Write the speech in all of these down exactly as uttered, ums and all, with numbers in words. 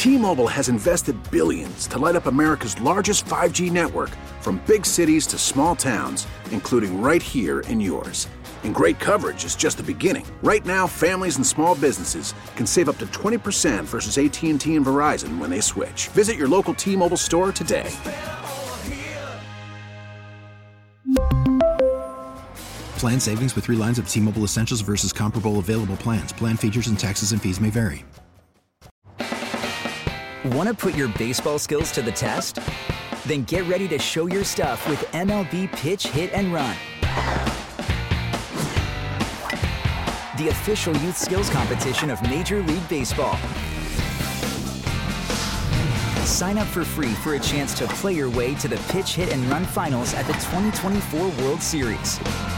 T-Mobile has invested billions to light up America's largest five G network, from big cities to small towns, including right here in yours. And great coverage is just the beginning. Right now, families and small businesses can save up to twenty percent versus A T and T and Verizon when they switch. Visit your local T-Mobile store today. Plan savings with three lines of T-Mobile Essentials versus comparable available plans. Plan features and taxes and fees may vary. Want to put your baseball skills to the test? Then get ready to show your stuff with M L B Pitch, Hit, and Run, the official youth skills competition of Major League Baseball. Sign up for free for a chance to play your way to the Pitch, Hit, and Run finals at the twenty twenty-four World Series.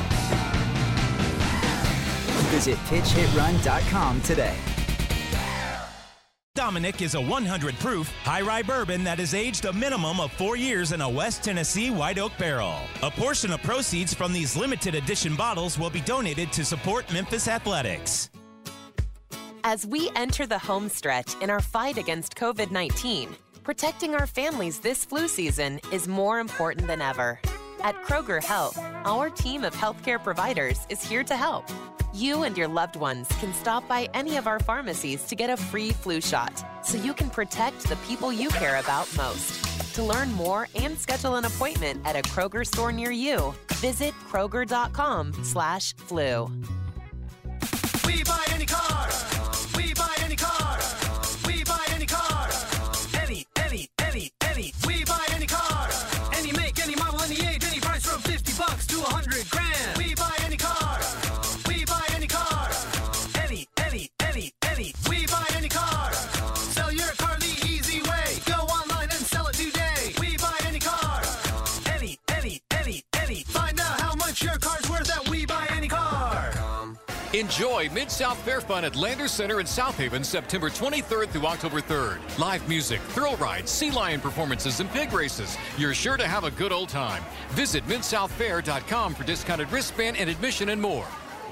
Visit pitch hit run dot com today. Dominic is a one hundred proof high rye bourbon that is aged a minimum of four years in a West Tennessee white oak barrel. A portion of proceeds from these limited edition bottles will be donated to support Memphis Athletics. As we enter the home stretch in our fight against covid nineteen, protecting our families this flu season is more important than ever. At Kroger Health, our team of healthcare providers is here to help. You and your loved ones can stop by any of our pharmacies to get a free flu shot, so you can protect the people you care about most. To learn more and schedule an appointment at a Kroger store near you, visit Kroger.com slash flu. We buy any car. We buy any car. We buy any car. Any, any, any, any. We buy any car. Any make, any model, any age, any price from fifty bucks to a hundred grand. We buy any car. We buy any car. Any, any, any, any. We buy any car. Sell your car the easy way. Go online and sell it today. We buy any car. Any, any, any, any. Find out how much your car's worth at We Buy Any Car. Enjoy Mid-South Fair Fun at Landers Center in South Haven, September twenty-third through October third. Live music, thrill rides, sea lion performances, and pig races. You're sure to have a good old time. Visit mid south fair dot com for discounted wristband and admission and more.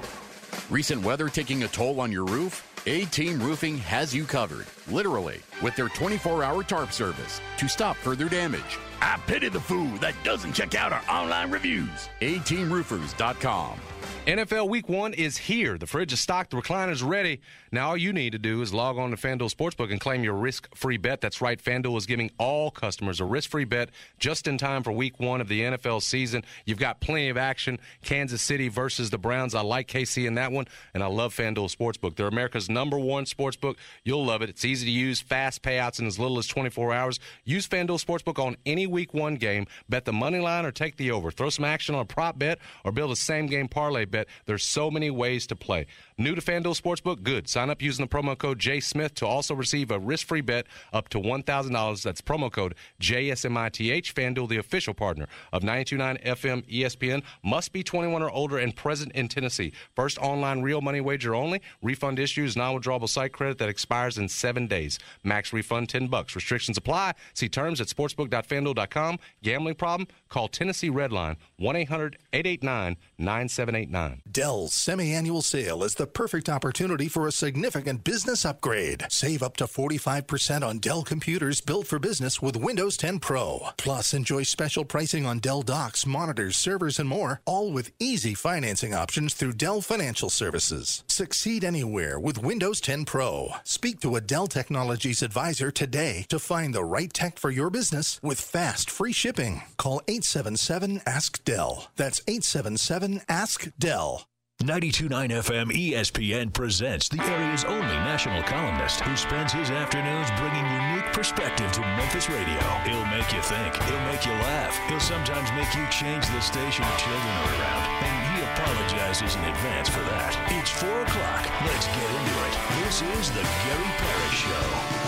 Recent weather taking a toll on your roof? A-Team Roofing has you covered, literally, with their twenty-four hour tarp service to stop further damage. I pity the fool that doesn't check out our online reviews. A team roofers dot com. N F L Week one is here. The fridge is stocked. The recliner's ready. Now all you need to do is log on to FanDuel Sportsbook and claim your risk-free bet. That's right. FanDuel is giving all customers a risk-free bet just in time for Week one of the N F L season. You've got plenty of action. Kansas City versus the Browns. I like K C in that one, and I love FanDuel Sportsbook. They're America's number one sportsbook. You'll love it. It's easy to use, fast payouts in as little as twenty-four hours. Use FanDuel Sportsbook on any Week one game. Bet the money line or take the over. Throw some action on a prop bet or build a same-game parlay bet. There's so many ways to play. New to FanDuel Sportsbook? Good. Sign up using the promo code J Smith to also receive a risk-free bet up to one thousand dollars. That's promo code J S M I T H. FanDuel, the official partner of ninety-two point nine F M E S P N. Must be twenty-one or older and present in Tennessee. First online real money wager only. Refund issues, non-withdrawable site credit that expires in seven days. Max refund ten bucks. Restrictions apply. See terms at sportsbook dot fanduel dot com. Gambling problem? Call Tennessee Redline one eight hundred eight eight nine nine seven eight nine. Dell's semi-annual sale is the perfect opportunity for a significant business upgrade. Save up to forty-five percent on Dell computers built for business with Windows ten Pro. Plus, enjoy special pricing on Dell docks, monitors, servers, and more, all with easy financing options through Dell Financial Services. Succeed anywhere with Windows ten Pro. Speak to a Dell Technologies advisor today to find the right tech for your business with fast, free shipping. Call eight seven seven, ask Dell. That's eight seven seven, ask Dell. ninety-two point nine F M E S P N presents the area's only national columnist who spends his afternoons bringing unique perspective to Memphis radio. He'll make you think. He'll make you laugh. He'll sometimes make you change the station if children are around. And he apologizes in advance for that. It's four o'clock. Let's get into it. This is the Gary Parrish Show.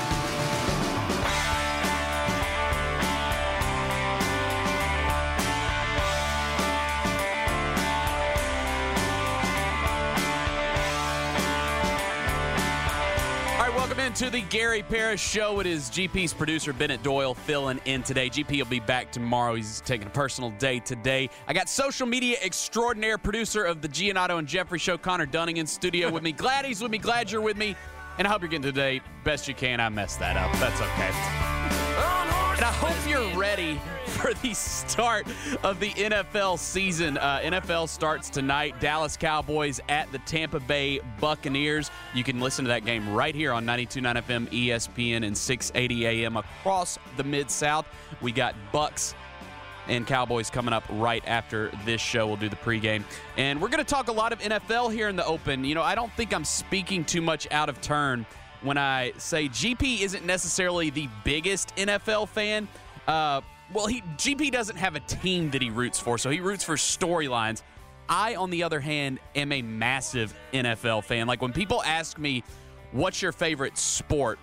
Welcome into the Gary Parrish Show. It is G P's producer, Bennett Doyle, filling in today. G P will be back tomorrow. He's taking a personal day today. I got social media extraordinaire producer of the Giannotto and Jeffrey Show, Connor Dunning, in studio with me. Glad he's with me. Glad you're with me. And I hope you're getting today best you can. I messed that up. That's okay. And I hope you're ready for the start of the N F L season. Uh, N F L starts tonight. Dallas Cowboys at the Tampa Bay Buccaneers. You can listen to that game right here on ninety-two point nine F M E S P N and six eighty A M across the Mid-South. We got Bucks and Cowboys coming up right after this show. We'll do the pregame. And we're going to talk a lot of N F L here in the open. You know, I don't think I'm speaking too much out of turn when I say G P isn't necessarily the biggest N F L fan. Uh, well, he G P doesn't have a team that he roots for, so he roots for storylines. I, on the other hand, am a massive N F L fan. Like, when people ask me, what's your favorite sport?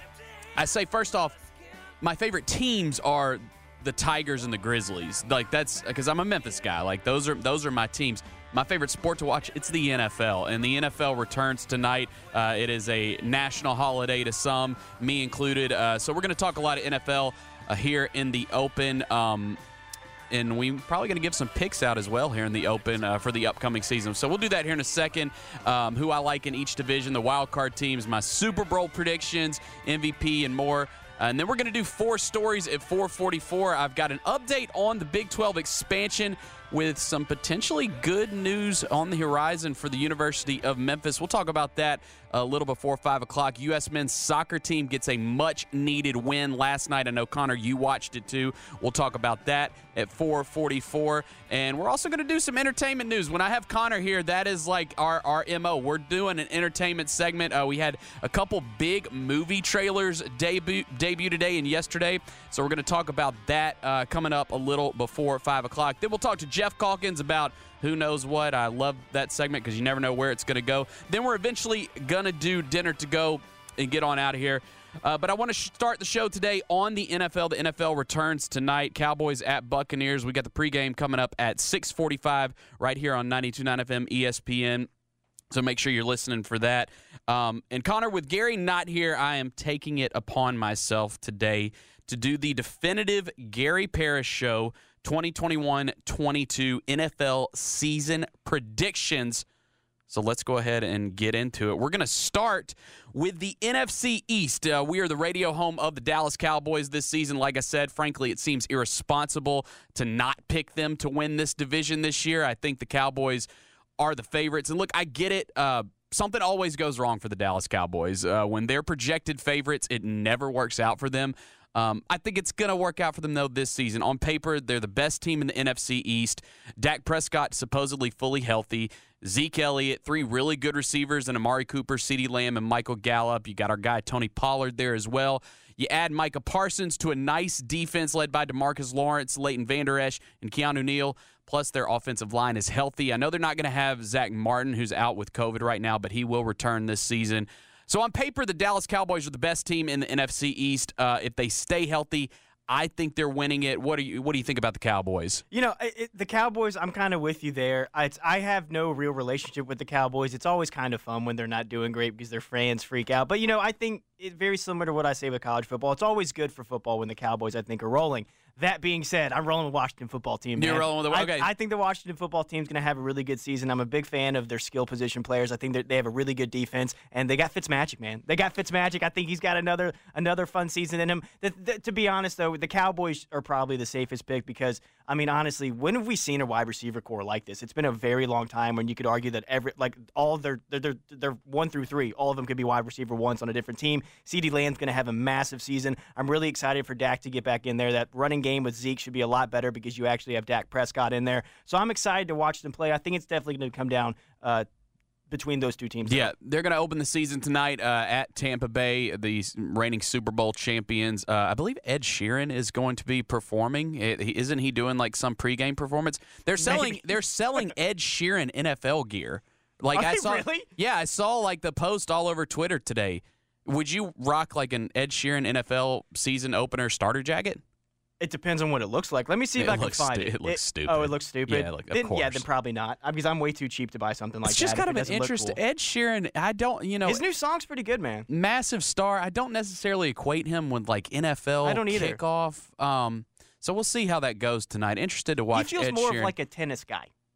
I say, first off, my favorite teams are the Tigers and the Grizzlies. Like, that's because I'm a Memphis guy. Like, those are those are my teams. My favorite sport to watch, it's the N F L, and the N F L returns tonight. Uh, it is a national holiday to some, me included. Uh, so we're going to talk a lot of N F L uh, here in the open, um, and we're probably going to give some picks out as well here in the open uh, for the upcoming season. So we'll do that here in a second. Um, who I like in each division, the wild card teams, my Super Bowl predictions, M V P, and more. Uh, and then we're going to do four stories at four forty-four. I've got an update on the Big twelve expansion with some potentially good news on the horizon for the University of Memphis. We'll talk about that a little before five o'clock. U S men's soccer team gets a much-needed win last night. I know, Connor, you watched it too. We'll talk about that at four forty-four. And we're also going to do some entertainment news. When I have Connor here, that is like our, our M O. We're doing an entertainment segment. Uh, we had a couple big movie trailers debut, debut today and yesterday. So we're going to talk about that uh, coming up a little before five o'clock. Then we'll talk to Jeff Calkins about who knows what. I love that segment because you never know where it's going to go. Then we're eventually going to do dinner to go and get on out of here. Uh, but I want to sh- start the show today on the N F L. The N F L returns tonight. Cowboys at Buccaneers. We got the pregame coming up at six forty-five right here on ninety-two point nine F M E S P N. So make sure you're listening for that. Um, and Connor, with Gary not here, I am taking it upon myself today to do the definitive Gary Parrish Show twenty twenty-one twenty-two N F L season predictions. So let's go ahead and get into it. We're going to start with the N F C East. Uh, we are the radio home of the Dallas Cowboys this season. Like I said, frankly, it seems irresponsible to not pick them to win this division this year. I think the Cowboys are the favorites. And look, I get it. Uh, something always goes wrong for the Dallas Cowboys. Uh, when they're projected favorites, it never works out for them. Um, I think it's going to work out for them, though, this season. On paper, they're the best team in the N F C East. Dak Prescott supposedly fully healthy. Zeke Elliott, three really good receivers, and Amari Cooper, CeeDee Lamb, and Michael Gallup. You got our guy Tony Pollard there as well. You add Micah Parsons to a nice defense led by DeMarcus Lawrence, Leighton Vander Esch, and Keanu Neal. Plus, their offensive line is healthy. I know they're not going to have Zach Martin, who's out with COVID right now, but he will return this season. So on paper, the Dallas Cowboys are the best team in the N F C East. Uh, if they stay healthy, I think they're winning it. What do you What do you think about the Cowboys? You know, it, the Cowboys, I'm kind of with you there. I, it's, I have no real relationship with the Cowboys. It's always kind of fun when they're not doing great because their fans freak out. But, you know, I think it's very similar to what I say with college football. It's always good for football when the Cowboys, I think, are rolling. That being said, I'm rolling with the Washington football team. You're man. rolling with the okay. I, I think the Washington football team is going to have a really good season. I'm a big fan of their skill position players. I think they have a really good defense, and they got Fitzmagic, man. They got Fitzmagic. I think he's got another another fun season in him. The, the, to be honest, though, the Cowboys are probably the safest pick because, I mean, honestly, when have we seen a wide receiver core like this? It's been a very long time when you could argue that every like all of their they're, they're, they're one through three, all of them could be wide receiver ones on a different team. CeeDee Lamb's going to have a massive season. I'm really excited for Dak to get back in there. That running game with Zeke should be a lot better because you actually have Dak Prescott in there. So I'm excited to watch them play. I think it's definitely going to come down uh, between those two teams. Yeah, they're going to open the season tonight uh, at Tampa Bay, the reigning Super Bowl champions. Uh, I believe Ed Sheeran is going to be performing. It, he, isn't he doing like some pregame performance? They're selling. Maybe. They're selling Ed Sheeran N F L gear. Like Are I they saw. really? Yeah, I saw like the post all over Twitter today. Would you rock like an Ed Sheeran N F L season opener starter jacket? It depends on what it looks like. Let me see if It I can looks find stu- it. it looks stupid. Oh, it looks stupid. Yeah, like, of then, yeah, course. then probably not. Because I'm way too cheap to buy something like It's that. just kind if of it an doesn't look interest. cool. Ed Sheeran, I don't, you know. His new song's pretty good, man. Massive star. I don't necessarily equate him with like N F L I don't either. kickoff. Um, so we'll see how that goes tonight. Interested to watch He feels Ed more Sheeran. of like a tennis guy.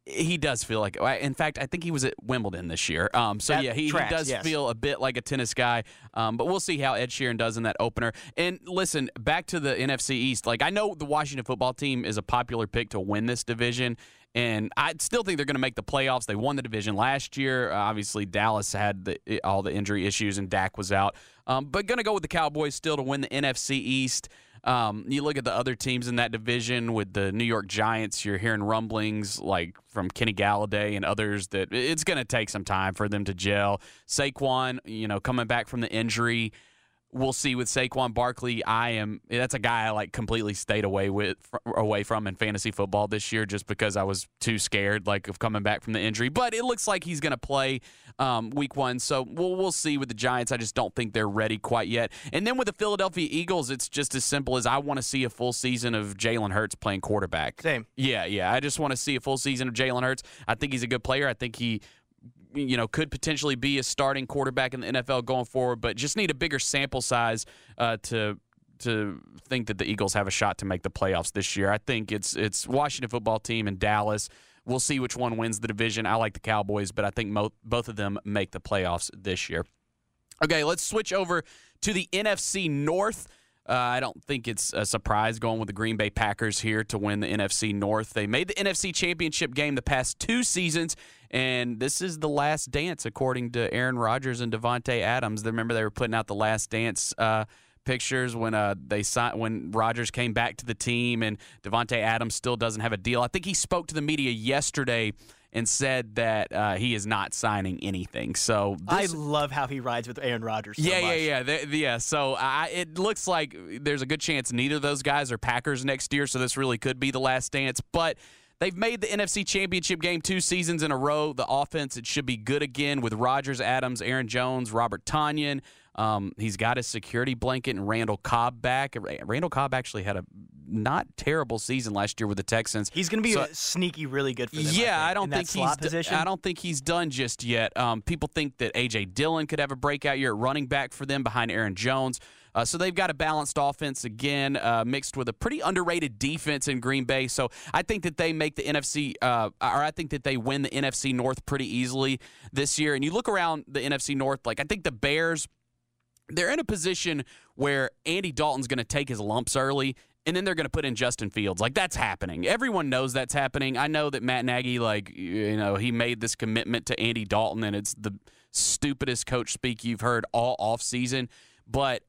He does feel like, in fact, I think he was at Wimbledon this year. Um, so, That yeah, he, tracks, he does yes. feel a bit like a tennis guy. Um, but we'll see how Ed Sheeran does in that opener. And listen, back to the N F C East. Like, I know the Washington football team is a popular pick to win this division, and I still think they're going to make the playoffs. They won the division last year. Uh, obviously, Dallas had the, all the injury issues, and Dak was out. Um, but going to go with the Cowboys still to win the N F C East. Um, you look at the other teams in that division with the New York Giants, you're hearing rumblings like from Kenny Galladay and others that it's going to take some time for them to gel. Saquon, you know, coming back from the injury, we'll see with Saquon Barkley. I am that's a guy I like completely stayed away with away from in fantasy football this year just because I was too scared like of coming back from the injury. But it looks like he's going to play um, week one, so we'll we'll see with the Giants. I just don't think they're ready quite yet. And then with the Philadelphia Eagles, it's just as simple as I want to see a full season of Jalen Hurts playing quarterback. Same. Yeah, yeah. I just want to see a full season of Jalen Hurts. I think he's a good player. I think he. You know, could potentially be a starting quarterback in the N F L going forward, but just need a bigger sample size uh, to to think that the Eagles have a shot to make the playoffs this year. I think it's it's Washington football team and Dallas. We'll see which one wins the division. I like the Cowboys, but I think mo- both of them make the playoffs this year. Okay, let's switch over to the N F C North. Uh, I don't think it's a surprise going with the Green Bay Packers here to win the N F C North. They made the N F C Championship game the past two seasons, and this is the last dance, according to Aaron Rodgers and Davante Adams. Remember, they were putting out the last dance uh, pictures when uh, they signed, when Rodgers came back to the team, and Davante Adams still doesn't have a deal. I think he spoke to the media yesterday and said that uh, he is not signing anything. So this, I love how he rides with Aaron Rodgers so yeah, much. yeah, yeah, They- yeah. So I, it looks like there's a good chance neither of those guys are Packers next year. So this really could be the last dance. But they've made the N F C Championship game two seasons in a row. The offense, it should be good again with Rodgers, Adams, Aaron Jones, Robert Tonyan. Um, he's got his security blanket and Randall Cobb back. Randall Cobb actually had a not terrible season last year with the Texans. He's going to be So- a sneaky really good for them. yeah, I, I, don't in that think slot he's. position. I don't think he's done just yet. Um, people think that A J Dillon could have a breakout year at running back for them behind Aaron Jones. Uh, so they've got a balanced offense again, uh, mixed with a pretty underrated defense in Green Bay. So I think that they make the N F C, uh, or I think that they win the N F C North pretty easily this year. And you look around the N F C North, like I think the Bears, they're in a position where Andy Dalton's going to take his lumps early, and then they're going to put in Justin Fields. Like, that's happening. Everyone knows that's happening. I know that Matt Nagy, like, you know, he made this commitment to Andy Dalton, and it's the stupidest coach speak you've heard all offseason. But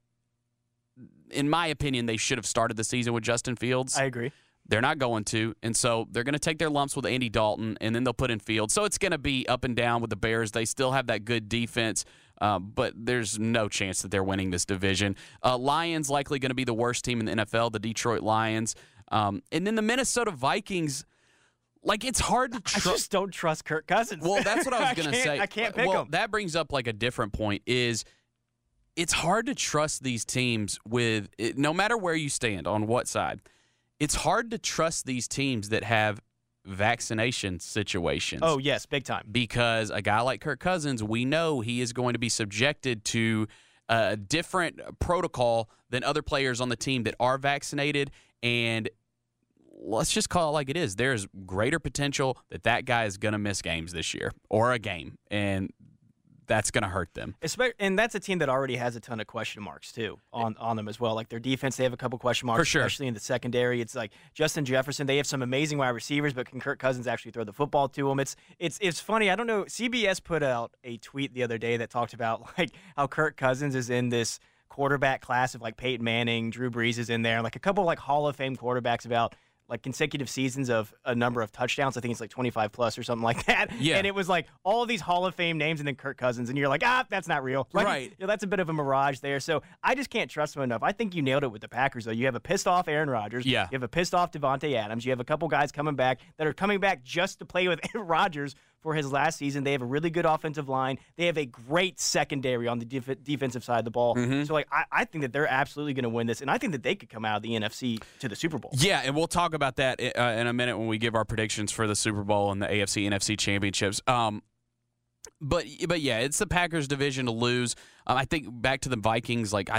in my opinion, they should have started the season with Justin Fields. I agree. They're not going to, and so they're going to take their lumps with Andy Dalton, and then they'll put in Fields. So it's going to be up and down with the Bears. They still have that good defense, uh, but there's no chance that they're winning this division. Uh, Lions likely going to be the worst team in the N F L, the Detroit Lions. Um, and then the Minnesota Vikings, like it's hard to trust. I just don't trust Kirk Cousins. Well, that's what I was going to can't- say. I can't pick well, him. that brings up like a different point is it's hard to trust these teams with – no matter where you stand on what side – it's hard to trust these teams that have vaccination situations. Oh, yes, big time. Because a guy like Kirk Cousins, we know he is going to be subjected to a different protocol than other players on the team that are vaccinated. And let's just call it like it is. There's greater potential that that guy is going to miss games this year or a game. And that's going to hurt them. Espe- And that's a team that already has a ton of question marks, too, on, on them as well. Like their defense, they have a couple question marks, For sure. especially in the secondary. It's like Justin Jefferson, they have some amazing wide receivers, but can Kirk Cousins actually throw the football to them? It's it's it's funny. I don't know. C B S put out a tweet the other day that talked about like how Kirk Cousins is in this quarterback class of like Peyton Manning, Drew Brees is in there, and like a couple like Hall of Fame quarterbacks about like consecutive seasons of a number of touchdowns. I think it's like twenty-five plus or something like that. Yeah. And it was like all of these Hall of Fame names and then Kirk Cousins. And you're like, ah, that's not real. Like, Right. you know, that's a bit of a mirage there. So I just can't trust him enough. I think you nailed it with the Packers, though. You have a pissed off Aaron Rodgers. Yeah. You have a pissed off Davante Adams. You have a couple guys coming back that are coming back just to play with Aaron Rodgers for his last season. They have a really good offensive line. They have a great secondary on the def- defensive side of the ball. Mhm. So, like, I, I think that they're absolutely going to win this, and I think that they could come out of the N F C to the Super Bowl. Yeah, and we'll talk about that uh, in a minute when we give our predictions for the Super Bowl and the A F C N F C championships. Um, but but yeah, it's the Packers division to lose. Um, I think back to the Vikings. Like I think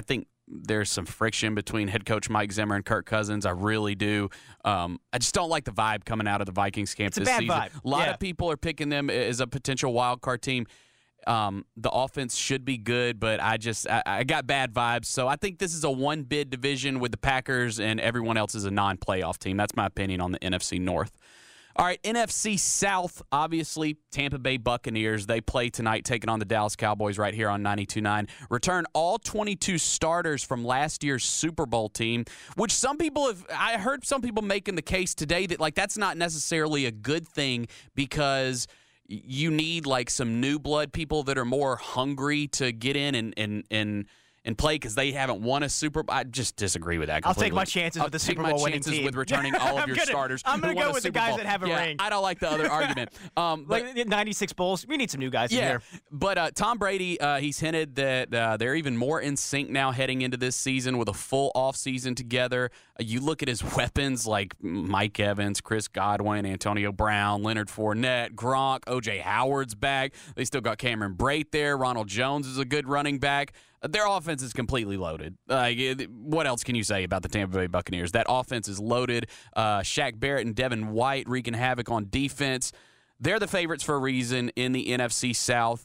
there's some friction between head coach Mike Zimmer and Kirk Cousins. I really do. Um, I just don't like the vibe coming out of the Vikings camp it's a this bad season. Vibe. A lot yeah. of people are picking them as a potential wild card team. Um, the offense should be good, but I just I, I got bad vibes. So I think this is a one bid division with the Packers, and everyone else is a non-playoff team. That's my opinion on the N F C North. All right, N F C South, obviously, Tampa Bay Buccaneers. They play tonight, taking on the Dallas Cowboys right here on ninety-two point nine. Return all twenty-two starters from last year's Super Bowl team, which some people have – I heard some people making the case today that, like, that's not necessarily a good thing because – you need like some new blood people that are more hungry to get in and and and, and play because they haven't won a Super Bowl. I just disagree with that completely. I'll take my chances I'll with the take Super my Bowl winning chances team. with returning all of your gonna, starters. I'm going to go with Super the guys Bowl. that have a yeah, ring. I don't like the other argument. Um, but, like ninety-six Bulls, we need some new guys yeah, in here. But uh, Tom Brady, uh, he's hinted that uh, they're even more in sync now heading into this season with a full offseason together. Uh, you look at his weapons like Mike Evans, Chris Godwin, Antonio Brown, Leonard Fournette, Gronk, O J Howard's back. They still got Cameron Brate there. Ronald Jones is a good running back. Their offense is completely loaded. Like, what else can you say about the Tampa Bay Buccaneers? That offense is loaded. Uh, Shaq Barrett and Devin White wreaking havoc on defense. They're the favorites for a reason in the N F C South.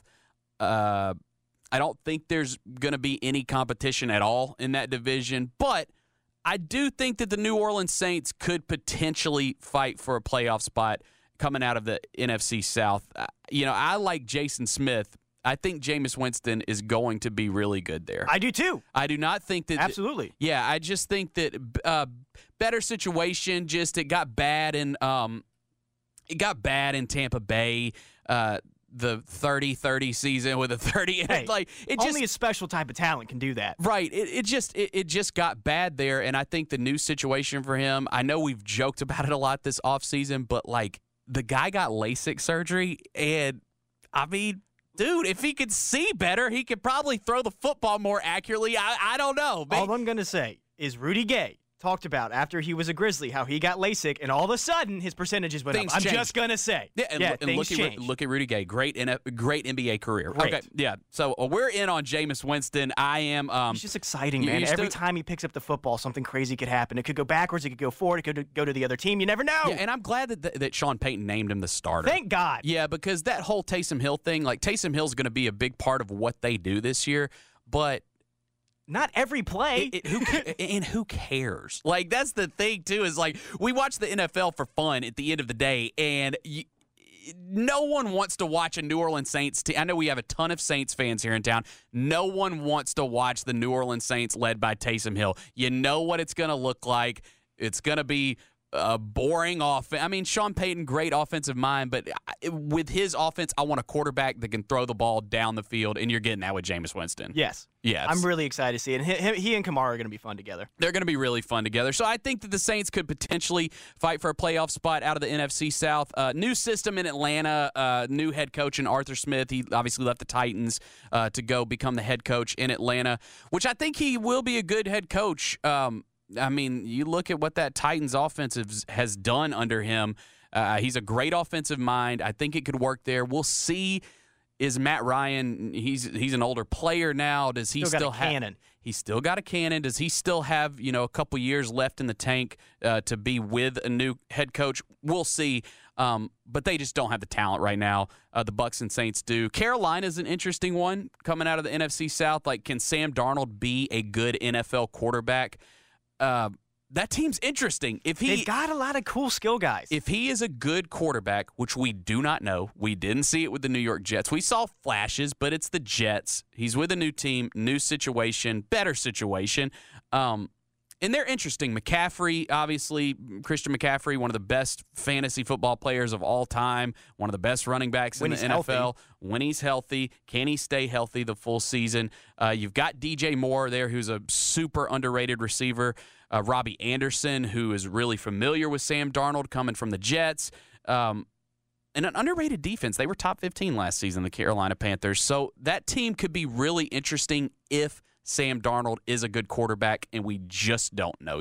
Uh, I don't think there's going to be any competition at all in that division, but I do think that the New Orleans Saints could potentially fight for a playoff spot coming out of the N F C South. Uh, you know, I like Jason Smith. I think Jameis Winston is going to be really good there. I do too. I do not think that. Absolutely. Yeah, I just think that uh, better situation. Just it got bad and um, it got bad in Tampa Bay. Uh, the thirty thirty season with a thirty. Hey, like it only just, a special type of talent can do that. Right. It, it just it, it just got bad there, and I think the new situation for him. I know we've joked about it a lot this offseason, but like the guy got LASIK surgery, and I mean. Dude, if he could see better, he could probably throw the football more accurately. I, I don't know. All I'm going to say is Rudy Gay talked about after he was a Grizzly how he got LASIK, and all of a sudden his percentages went Things up. I'm changed. just going to say. Yeah, and, yeah, look, and things look, at, changed. look at Rudy Gay. Great, in a, great N B A career. Great. Okay, yeah. So uh, we're in on Jameis Winston. I am. Um, He's just exciting, you- man. you Every still- time he picks up the football, something crazy could happen. It could go backwards. It could go forward. It could go to the other team. You never know. Yeah, and I'm glad that that Sean Payton named him the starter. Thank God. Yeah, because that whole Taysom Hill thing, like Taysom Hill's going to be a big part of what they do this year, but not every play. It, it, who ca- and who cares? Like that's the thing too. Is like we watch the N F L for fun at the end of the day, and you, no one wants to watch a New Orleans Saints team. I know we have a ton of Saints fans here in town. No one wants to watch the New Orleans Saints led by Taysom Hill. You know what it's going to look like. It's going to be a boring offense. I mean, Sean Payton, great offensive mind, but with his offense, I want a quarterback that can throw the ball down the field, and you're getting that with Jameis Winston. Yes. Yes. I'm really excited to see it. And he, he and Kamara are going to be fun together. They're going to be really fun together. So I think that the Saints could potentially fight for a playoff spot out of the N F C South. Uh, new system in Atlanta, uh, new head coach in Arthur Smith. He obviously left the Titans uh, to go become the head coach in Atlanta, which I think he will be a good head coach. Um, I mean, you look at what that Titans offensive has done under him. Uh, he's a great offensive mind. I think it could work there. We'll see. Is Matt Ryan? He's he's an older player now. Does he Still still, got a have? cannon. He's still got a cannon. Does he still have you know a couple years left in the tank uh, to be with a new head coach? We'll see. Um, but they just don't have the talent right now. Uh, the Bucs and Saints do. Carolina's an interesting one coming out of the N F C South. Like, can Sam Darnold be a good N F L quarterback? Uh, that team's interesting. If he They've got a lot of cool skill guys. If he is a good quarterback, which we do not know, we didn't see it with the New York Jets. We saw flashes, but it's the Jets. He's with a new team, new situation, better situation. Um, and they're interesting. McCaffrey, obviously, Christian McCaffrey, one of the best fantasy football players of all time, one of the best running backs When in the he's N F L. healthy. When he's healthy, can he stay healthy the full season? Uh, you've got D J Moore there, who's a super underrated receiver. Uh, Robbie Anderson, who is really familiar with Sam Darnold, coming from the Jets. Um, and an underrated defense. They were top fifteen last season, the Carolina Panthers. So that team could be really interesting if Sam Darnold is a good quarterback, and we just don't know yet.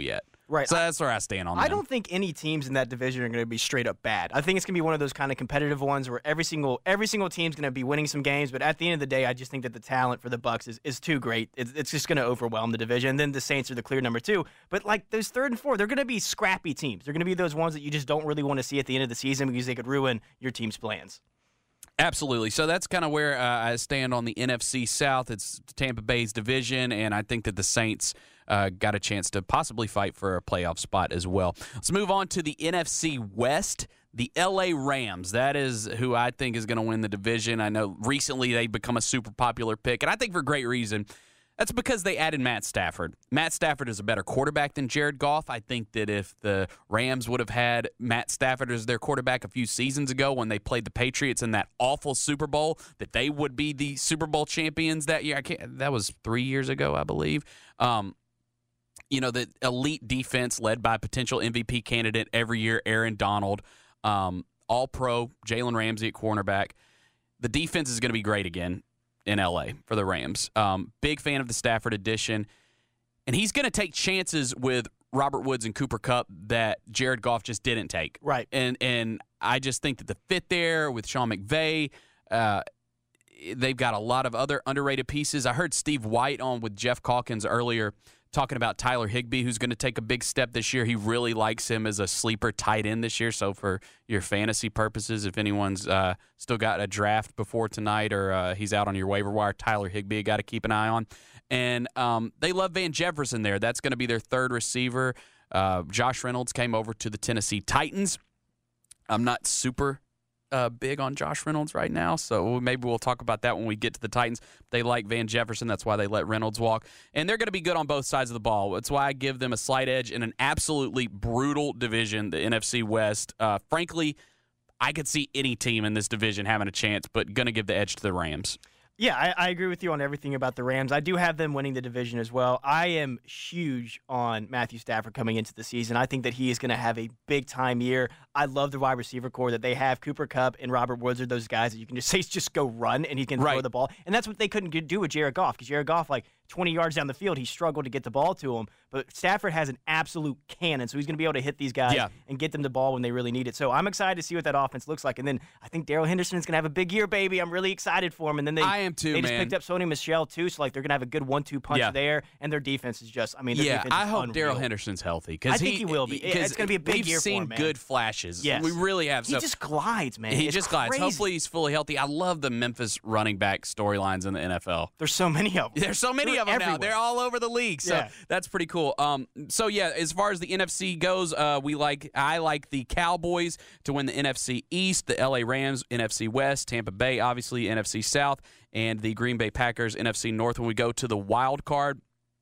Right. So that's where I stand on that. I don't think any teams in that division are going to be straight up bad. I think it's going to be one of those kind of competitive ones where every single every single team's going to be winning some games, but at the end of the day, I just think that the talent for the Bucs is, is too great. It's, it's just going to overwhelm the division. And then the Saints are the clear number two. But like those third and four, they're going to be scrappy teams. They're going to be those ones that you just don't really want to see at the end of the season because they could ruin your team's plans. Absolutely. So that's kind of where uh, I stand on the N F C South. It's Tampa Bay's division, and I think that the Saints uh, got a chance to possibly fight for a playoff spot as well. Let's move on to the N F C West. The L A Rams, that is who I think is going to win the division. I know recently they've become a super popular pick, and I think for great reason. That's because they added Matt Stafford. Matt Stafford is a better quarterback than Jared Goff. I think that if the Rams would have had Matt Stafford as their quarterback a few seasons ago when they played the Patriots in that awful Super Bowl, that they would be the Super Bowl champions that year. I can't, that was three years ago, I believe. Um, you know, the elite defense led by potential M V P candidate every year, Aaron Donald, um, all-pro, Jalen Ramsey at cornerback. The defense is going to be great again in L A for the Rams. Um, big fan of the Stafford addition. And he's going to take chances with Robert Woods and Cooper Kupp that Jared Goff just didn't take. Right. And and I just think that the fit there with Sean McVay, uh, they've got a lot of other underrated pieces. I heard Steve White on with Jeff Calkins earlier talking about Tyler Higbee, who's going to take a big step this year. He really likes him as a sleeper tight end this year. So for your fantasy purposes, if anyone's uh, still got a draft before tonight or uh, he's out on your waiver wire, Tyler Higbee, got to keep an eye on. And um, they love Van Jefferson there. That's going to be their third receiver. Uh, Josh Reynolds came over to the Tennessee Titans. I'm not super Uh, big on Josh Reynolds right now, so maybe we'll talk about that when we get to the Titans. They like Van Jefferson. That's why they let Reynolds walk. And they're going to be good on both sides of the ball. That's why I give them a slight edge in an absolutely brutal division, the N F C West. Uh, frankly, I could see any team in this division having a chance, but going to give the edge to the Rams. Yeah, I, I agree with you on everything about the Rams. I do have them winning the division as well. I am huge on Matthew Stafford coming into the season. I think that he is going to have a big-time year. I love the wide receiver core that they have. Cooper Kupp and Robert Woods are those guys that you can just say just go run, and he can right. throw the ball. And that's what they couldn't do with Jared Goff, because Jared Goff, like, twenty yards down the field, he struggled to get the ball to him. But Stafford has an absolute cannon, so he's going to be able to hit these guys yeah. and get them the ball when they really need it. So I'm excited to see what that offense looks like. And then I think Darrell Henderson is going to have a big year, baby. I'm really excited for him. And then they, I am too, they just man. picked up Sony Michel, too, so like they're going to have a good one two punch yeah. there. And their defense is just, I mean, their yeah, defense is I hope unreal. Darrell Henderson's healthy. I think he, he will be. It's going to be a big we've year seen for him, man. good flashes. Yes. We really have. He So just glides, man. He it's just glides. crazy. Hopefully he's fully healthy. I love the Memphis running back storylines in the N F L. There's so many of them. There's so many They're of them everywhere. now. They're all over the league. So Yeah. that's pretty cool. Um, so yeah, as far as the N F C goes, uh, we like I like the Cowboys to win the N F C East, the L A Rams N F C West, Tampa Bay obviously N F C South, and the Green Bay Packers N F C North. When we go to the wild card,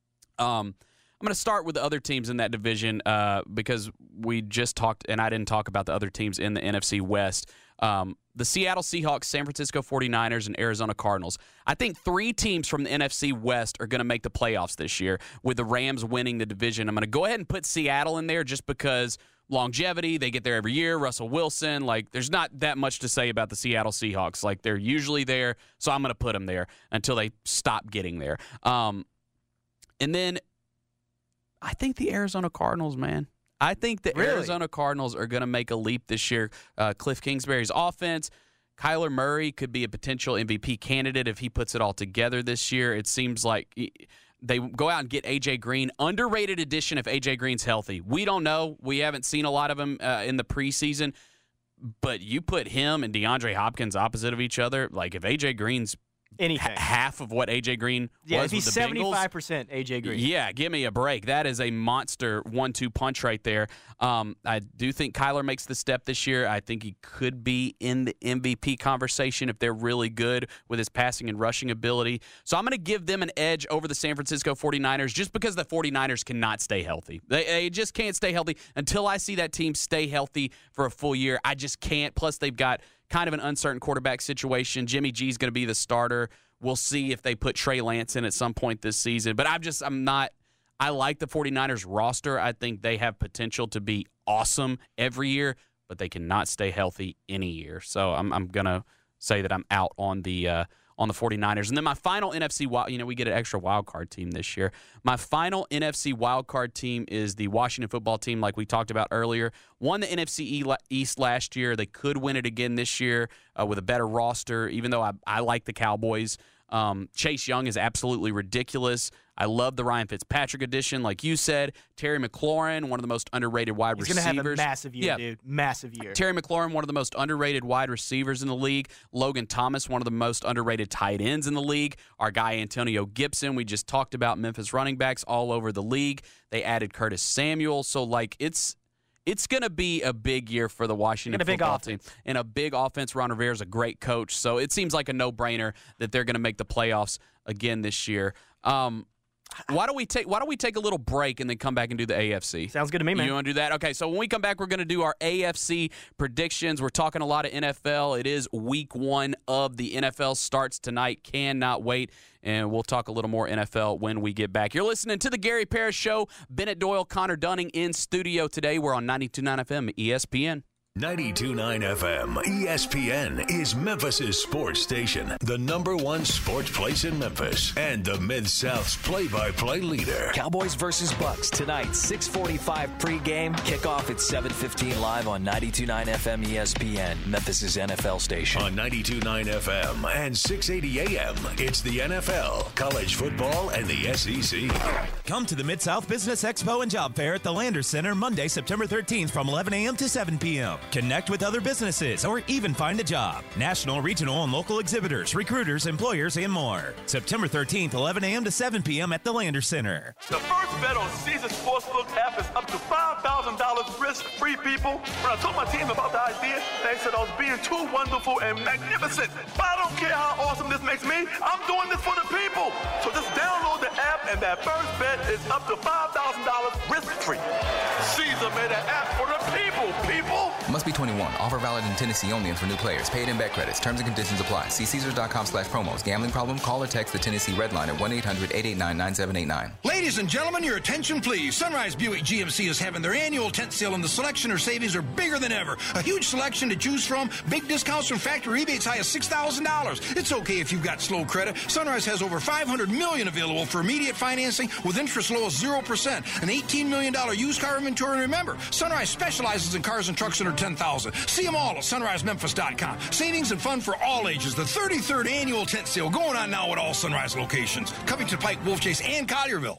um, I'm going to start with the other teams in that division uh, because we just talked, and I didn't talk about the other teams in the N F C West. Um, the Seattle Seahawks, San Francisco forty-niners, and Arizona Cardinals. I think three teams from the N F C West are going to make the playoffs this year, with the Rams winning the division. I'm going to go ahead and put Seattle in there just because longevity, they get there every year. Russell Wilson, like there's not that much to say about the Seattle Seahawks. Like they're usually there, so I'm going to put them there until they stop getting there. Um, and then I think the Arizona Cardinals, man. I think the Really? Arizona Cardinals are going to make a leap this year. Uh, Cliff Kingsbury's offense, Kyler Murray could be a potential M V P candidate if he puts it all together this year. It seems like they go out and get A J Green. Underrated addition if A J Green's healthy. We don't know. We haven't seen a lot of him uh, in the preseason. But you put him and DeAndre Hopkins opposite of each other. Like if A J Green's Anything. h- half of what A J Green Yeah, was if he's with the Bengals, seventy-five percent A J Green. yeah, give me a break. That is a monster one two punch right there. Um, I do think Kyler makes the step this year. I think he could be in the M V P conversation if they're really good with his passing and rushing ability. So I'm going to give them an edge over the San Francisco forty-niners just because the forty-niners cannot stay healthy. They, they just can't stay healthy. Until I see that team stay healthy for a full year, I just can't. Plus, they've got kind of an uncertain quarterback situation. Jimmy G is going to be the starter. We'll see if they put Trey Lance in at some point this season. But I'm just, I'm not, I like the forty-niners roster. I think they have potential to be awesome every year, but they cannot stay healthy any year. So I'm, I'm going to say that I'm out on the uh, on the 49ers. And then my final N F C, you know, we get an extra wild card team this year. My final N F C wild card team is the Washington football team, like we talked about earlier. Won the N F C East last year. They could win it again this year uh, with a better roster, even though I, I like the Cowboys. Um, Chase Young is absolutely ridiculous. I love the Ryan Fitzpatrick addition, like you said. Terry McLaurin, one of the most underrated wide He's receivers. He's going to have a massive year, yeah. dude. Massive year. Terry McLaurin, one of the most underrated wide receivers in the league. Logan Thomas, one of the most underrated tight ends in the league. Our guy Antonio Gibson, we just talked about Memphis running backs all over the league. They added Curtis Samuel. So, like, it's it's going to be a big year for the Washington football team. And a big offense. Ron Rivera is a great coach. So it seems like a no-brainer that they're going to make the playoffs again this year. Um Why don't we take Why don't we take a little break and then come back and do the A F C? Sounds good to me, man. You want to do that? Okay, so when we come back, we're going to do our A F C predictions. We're talking a lot of N F L. It is week one of the N F L. Starts tonight. Cannot wait. And we'll talk a little more N F L when we get back. You're listening to the Gary Parrish Show. Bennett Doyle, Connor Dunning in studio today. We're on ninety-two point nine F M, E S P N. ninety-two point nine F M, E S P N is Memphis's sports station, the number one sports place in Memphis, and the Mid-South's play-by-play leader. Cowboys versus Bucks tonight, six forty-five pregame, kickoff at seven fifteen live on ninety-two point nine F M E S P N, Memphis's N F L station. On ninety-two point nine F M and six eighty A M, it's the N F L, college football, and the S E C. Come to the Mid-South Business Expo and Job Fair at the Landers Center Monday, September thirteenth from eleven a.m. to seven p.m. Connect with other businesses or even find a job. National, regional, and local exhibitors, recruiters, employers, and more. September thirteenth, eleven a.m. to seven p.m. at the Landers Center. The first bet on Caesar Sportsbook app is up to five thousand dollars risk-free, people. When I told my team about the idea, they said I was being too wonderful and magnificent. But I don't care how awesome this makes me. I'm doing this for the people. So just download the app, and that first bet is up to five thousand dollars risk-free. Caesar made an app for the people, people. Must be twenty-one. Offer valid in Tennessee only and for new players. Paid in bet credits. Terms and conditions apply. See Caesars.com slash promos. Gambling problem? Call or text the Tennessee Red Line at one eight hundred eight eight nine nine seven eight nine. Ladies and gentlemen, your attention please. Sunrise Buick G M C is having their annual tent sale and the selection or savings are bigger than ever. A huge selection to choose from. Big discounts from factory rebates high as six thousand dollars. It's okay if you've got slow credit. Sunrise has over five hundred million dollars available for immediate financing with interest low as zero percent. An eighteen million dollars used car inventory. And remember, Sunrise specializes in cars and trucks under ten thousand dollars. See them all at sunrise memphis dot com. Savings and fun for all ages. The thirty-third annual tent sale going on now at all Sunrise locations. Covington Pike, Wolf Chase, and Collierville.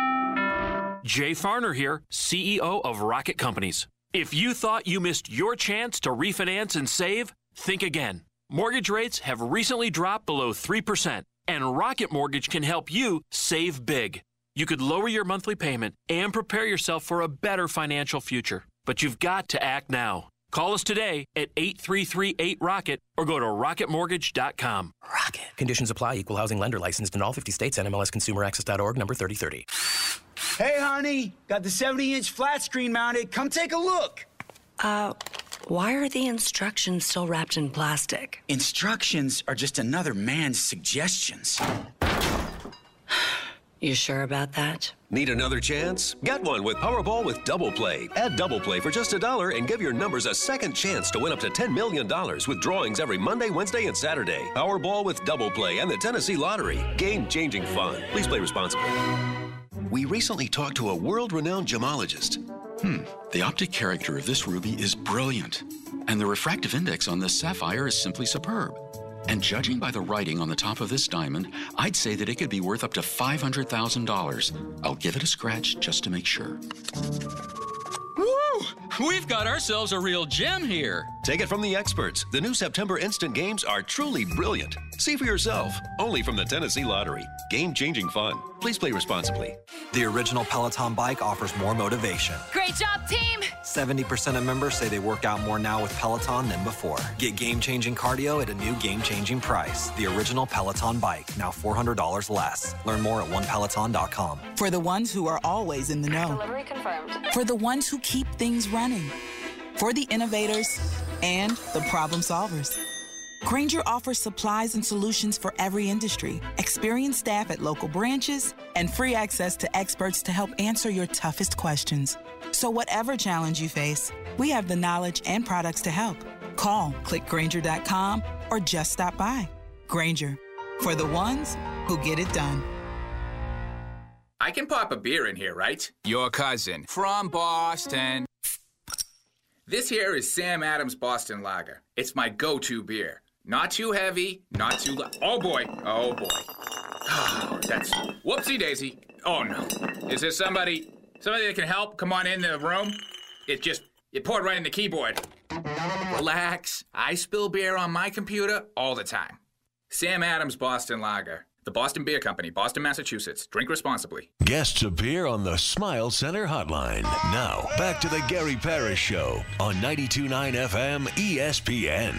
Jay Farner here, C E O of Rocket Companies. If you thought you missed your chance to refinance and save, think again. Mortgage rates have recently dropped below three percent, and Rocket Mortgage can help you save big. You could lower your monthly payment and prepare yourself for a better financial future. But you've got to act now. Call us today at eight three three eight ROCKET or go to rocket mortgage dot com. Rocket. Conditions apply. Equal housing lender licensed in all fifty states. N M L S consumer access dot org, number thirty thirty. Hey, honey. Got the seventy inch flat screen mounted. Come take a look. Uh, why are the instructions still wrapped in plastic? Instructions are just another man's suggestions. You sure about that? Need another chance? Get one with Powerball with Double Play. Add Double Play for just a dollar and give your numbers a second chance to win up to ten million dollars with drawings every Monday, Wednesday, and Saturday. Powerball with Double Play and the Tennessee Lottery. Game-changing fun. Please play responsibly. We recently talked to a world-renowned gemologist. Hmm, the optic character of this ruby is brilliant, and the refractive index on this sapphire is simply superb. And judging by the writing on the top of this diamond, I'd say that it could be worth up to five hundred thousand dollars. I'll give it a scratch just to make sure. Woo! We've got ourselves a real gem here. Take it from the experts. The new September Instant Games are truly brilliant. See for yourself. Only from the Tennessee Lottery. Game-changing fun. Please play responsibly. The original Peloton bike offers more motivation. Great job, team! seventy percent of members say they work out more now with Peloton than before. Get game-changing cardio at a new game-changing price. The original Peloton bike, now four hundred dollars less. Learn more at one peloton dot com. For the ones who are always in the know. Delivery confirmed. For the ones who keep things running. For the innovators and the problem solvers. Grainger offers supplies and solutions for every industry, experienced staff at local branches, and free access to experts to help answer your toughest questions. So whatever challenge you face, we have the knowledge and products to help. Call, click Grainger dot com, or just stop by. Grainger, For the ones who get it done. I can pop a beer in here, right? Your cousin from Boston. This here is Sam Adams Boston Lager. It's my go-to beer. Not too heavy, not too light. Oh boy, oh boy. Oh, that's whoopsie daisy. Oh no. Is there somebody, somebody that can help? Come on in the room. It just, it poured right in the keyboard. Relax. I spill beer on my computer all the time. Sam Adams Boston Lager. The Boston Beer Company, Boston, Massachusetts. Drink responsibly. Guests appear on the Smile Center Hotline. Now, back to the Gary Parrish Show on ninety-two point nine F M E S P N.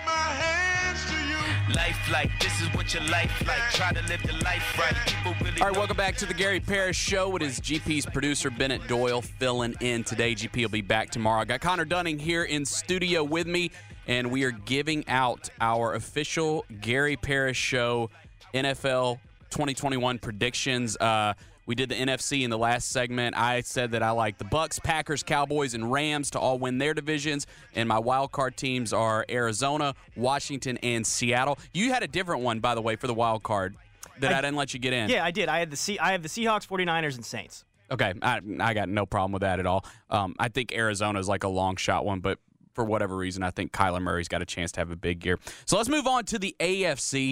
Life like this is what your life like. Try to live the life right. People really All right, welcome back to the Gary Parrish Show. It is G P's producer, Bennett Doyle, filling in today. G P will be back tomorrow. I got Connor Dunning here in studio with me, and we are giving out our official Gary Parrish Show N F L twenty twenty-one predictions. Uh, we did the N F C in the last segment. I said that I like the Bucks, Packers, Cowboys, and Rams to all win their divisions, and my wild card teams are Arizona, Washington, and Seattle. You had a different one, by the way, for the wild card that I, I didn't let you get in. Yeah, I did. I had the C- I have the Seahawks, forty-niners, and Saints. Okay, I, I got no problem with that at all. Um, I think Arizona is like a long shot one, but for whatever reason, I think Kyler Murray's got a chance to have a big year. So let's move on to the A F C.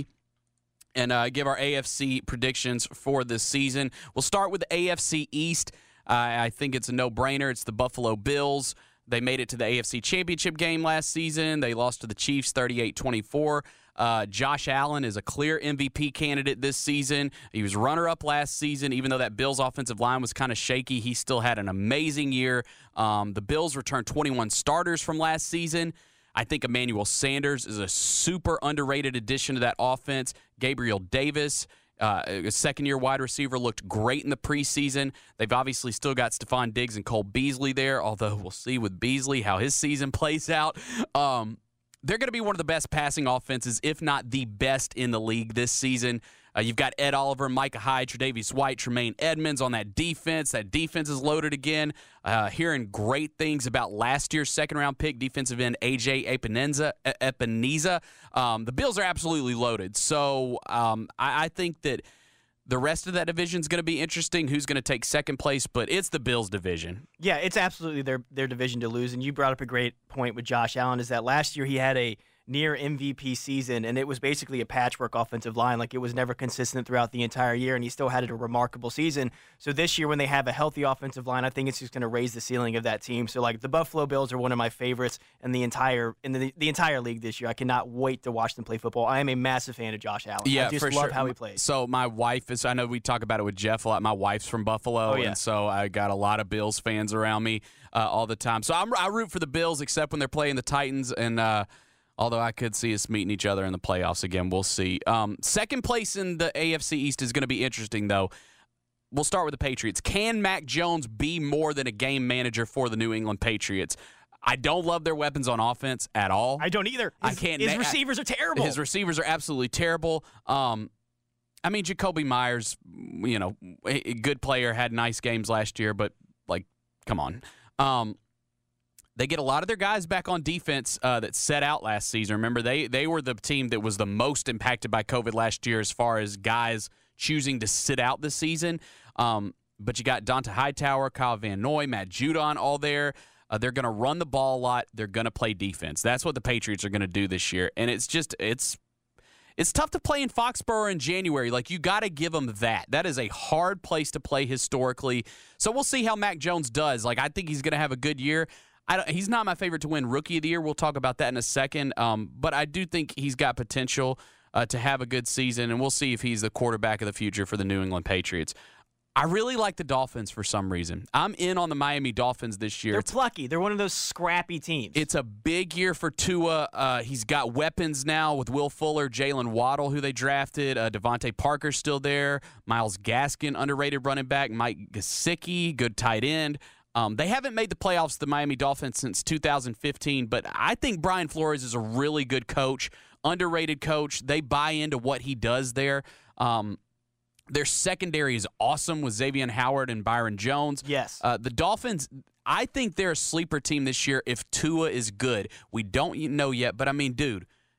And uh, give our A F C predictions for this season. We'll start with the A F C East. Uh, I think it's a no-brainer. It's the Buffalo Bills. They made it to the A F C Championship game last season. They lost to the Chiefs thirty-eight twenty-four. Uh, Josh Allen is a clear M V P candidate this season. He was runner-up last season. Even though that Bills offensive line was kind of shaky, he still had an amazing year. Um, the Bills returned twenty-one starters from last season. I think Emmanuel Sanders is a super underrated addition to that offense. Gabriel Davis, uh, a second-year wide receiver, looked great in the preseason. They've obviously still got Stephon Diggs and Cole Beasley there, although we'll see with Beasley how his season plays out. Um, they're going to be one of the best passing offenses, if not the best in the league this season. Uh, you've got Ed Oliver, Micah Hyde, Tre'Davious White, Tremaine Edmonds on that defense. That defense is loaded again. Uh, hearing great things about last year's second-round pick, defensive end A J Epineza. Epineza. Um, the Bills are absolutely loaded. So um, I, I think that the rest of that division is going to be interesting. Who's going to take second place? But it's the Bills division. Yeah, it's absolutely their their division to lose. And you brought up a great point with Josh Allen, is that last year he had a near M V P season, and it was basically a patchwork offensive line. Like, it was never consistent throughout the entire year, and he still had a remarkable season. So this year, when they have a healthy offensive line, I think it's just going to raise the ceiling of that team. So, like, the Buffalo Bills are one of my favorites in the entire in the, the entire league this year. I cannot wait to watch them play football. I am a massive fan of Josh Allen. Yeah, I just for love sure. how he plays. So my wife is, I know we talk about it with Jeff a lot. My wife's from Buffalo, Oh, yeah. and so I got a lot of Bills fans around me uh, all the time. So I'm, I root for the Bills, except when they're playing the Titans, and uh, although I could see us meeting each other in the playoffs again. We'll see. Um, second place in the A F C East is going to be interesting, though. We'll start with the Patriots. Can Mac Jones be more than a game manager for the New England Patriots? I don't love their weapons on offense at all. I don't either. His, I can't. his na- receivers are terrible. His receivers are absolutely terrible. Um, I mean, Jacoby Myers, you know, a good player, had nice games last year, but, like, come on. Um, They get a lot of their guys back on defense uh, that set out last season. Remember, they they were the team that was the most impacted by COVID last year as far as guys choosing to sit out this season. Um, but you got Donta Hightower, Kyle Van Noy, Matt Judon all there. Uh, they're going to run the ball a lot. They're going to play defense. That's what the Patriots are going to do this year. And it's just it's it's tough to play in Foxborough in January. Like, you got to give them that. That is a hard place to play historically. So we'll see how Mac Jones does. Like, I think he's going to have a good year. I don't, he's not my favorite to win Rookie of the Year. We'll talk about that in a second. Um, but I do think he's got potential uh, to have a good season, and we'll see if he's the quarterback of the future for the New England Patriots. I really like the Dolphins for some reason. I'm in on the Miami Dolphins this year. They're plucky. They're one of those scrappy teams. It's a big year for Tua. Uh, he's got weapons now with Will Fuller, Jalen Waddle, who they drafted. Uh, Devontae Parker's still there. Myles Gaskin, underrated running back. Mike Gesicki, good tight end. Um, they haven't made the playoffs, the Miami Dolphins, since two thousand fifteen, but I think Brian Flores is a really good coach, underrated coach. They buy into what he does there. Um, their secondary is awesome with Xavier Howard and Byron Jones. Yes. Uh, the Dolphins, I think they're a sleeper team this year if Tua is good. We don't know yet, but, I mean, dude,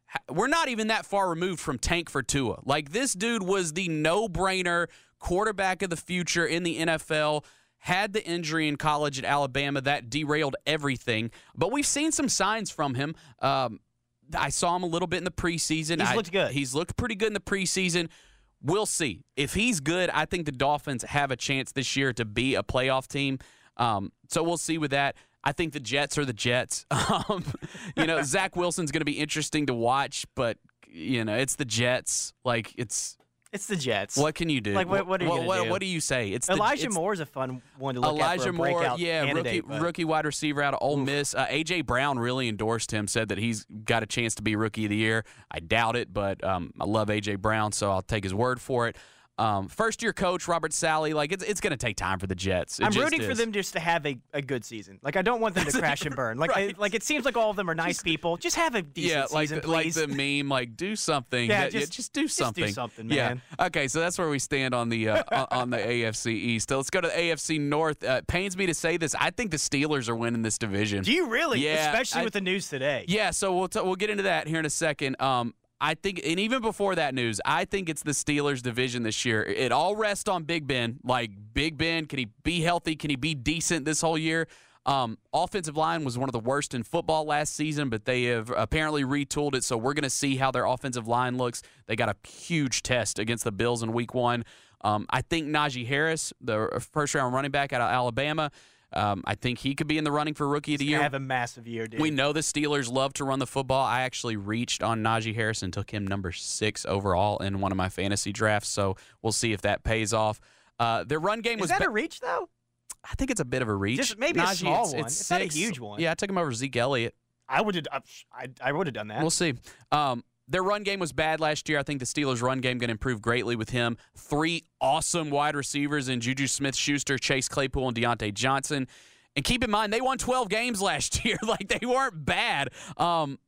we're not even that far removed from tank for Tua. Like, this dude was the no-brainer quarterback of the future in the N F L. Had the injury in college at Alabama. That derailed everything. But we've seen some signs from him. Um, I saw him a little bit in the preseason. He's I, looked good. He's looked pretty good in the preseason. We'll see. If he's good, I think the Dolphins have a chance this year to be a playoff team. Um, so we'll see with that. I think the Jets are the Jets. Um, you know, Zach Wilson's going to be interesting to watch, but, you know, it's the Jets. Like, it's... It's the Jets. What can you do? Like, what, what are you what, going to what, do? What do you say? It's Elijah the, it's, Moore's a fun one to look Elijah at for a Moore, breakout yeah, candidate, rookie, but. rookie wide receiver out of Ole Miss. Uh, A J. Brown really endorsed him, said that he's got a chance to be Rookie of the Year. I doubt it, but um, I love A J. Brown, so I'll take his word for it. Um, first-year coach, Robert Saleh, like, it's it's going to take time for the Jets. It I'm just rooting is. for them just to have a, a good season. Like, I don't want them to crash and burn. Like, Right. I, like it seems like all of them are nice people. Just have a decent yeah, like, season, the- like please. the meme, like, do something. Yeah, Yeah, just- yeah, just do just do something. something, Yeah. man. Okay, so that's where we stand on the uh, on- on the A F C East. So let's go to the A F C North. Uh, it pains me to say this. I think the Steelers are winning this division. Do you really? Yeah. Especially I- with the news today. Yeah, so we'll t- we'll get into that here in a second. Um, I think, and even before that news, I think it's the Steelers' division this year. It all rests on Big Ben. Like, Big Ben, can he be healthy? Can he be decent this whole year? Um, offensive line was one of the worst in football last season, but they have apparently retooled it, so we're going to see how their offensive line looks. They got a huge test against the Bills in week one. Um, I think Najee Harris, the first-round running back out of Alabama, Um, I think he could be in the running for Rookie of the He's Year. gonna have a massive year, dude. We know the Steelers love to run the football. I actually reached on Najee Harris and took him number six overall in one of my fantasy drafts, so we'll see if that pays off. Uh, their run game Is was that ba- a reach, though? I think it's a bit of a reach. Just maybe a Najee, small it's, one. It's, It's not a six. huge one. Yeah, I took him over Zeke Elliott. I would have. I, I would have done that. We'll see. Um, their run game was bad last year. I think the Steelers' run game going to improve greatly with him. Three awesome wide receivers in Juju Smith-Schuster, Chase Claypool, and Deontay Johnson. And keep in mind, they won twelve games last year. Like, they weren't bad. Um,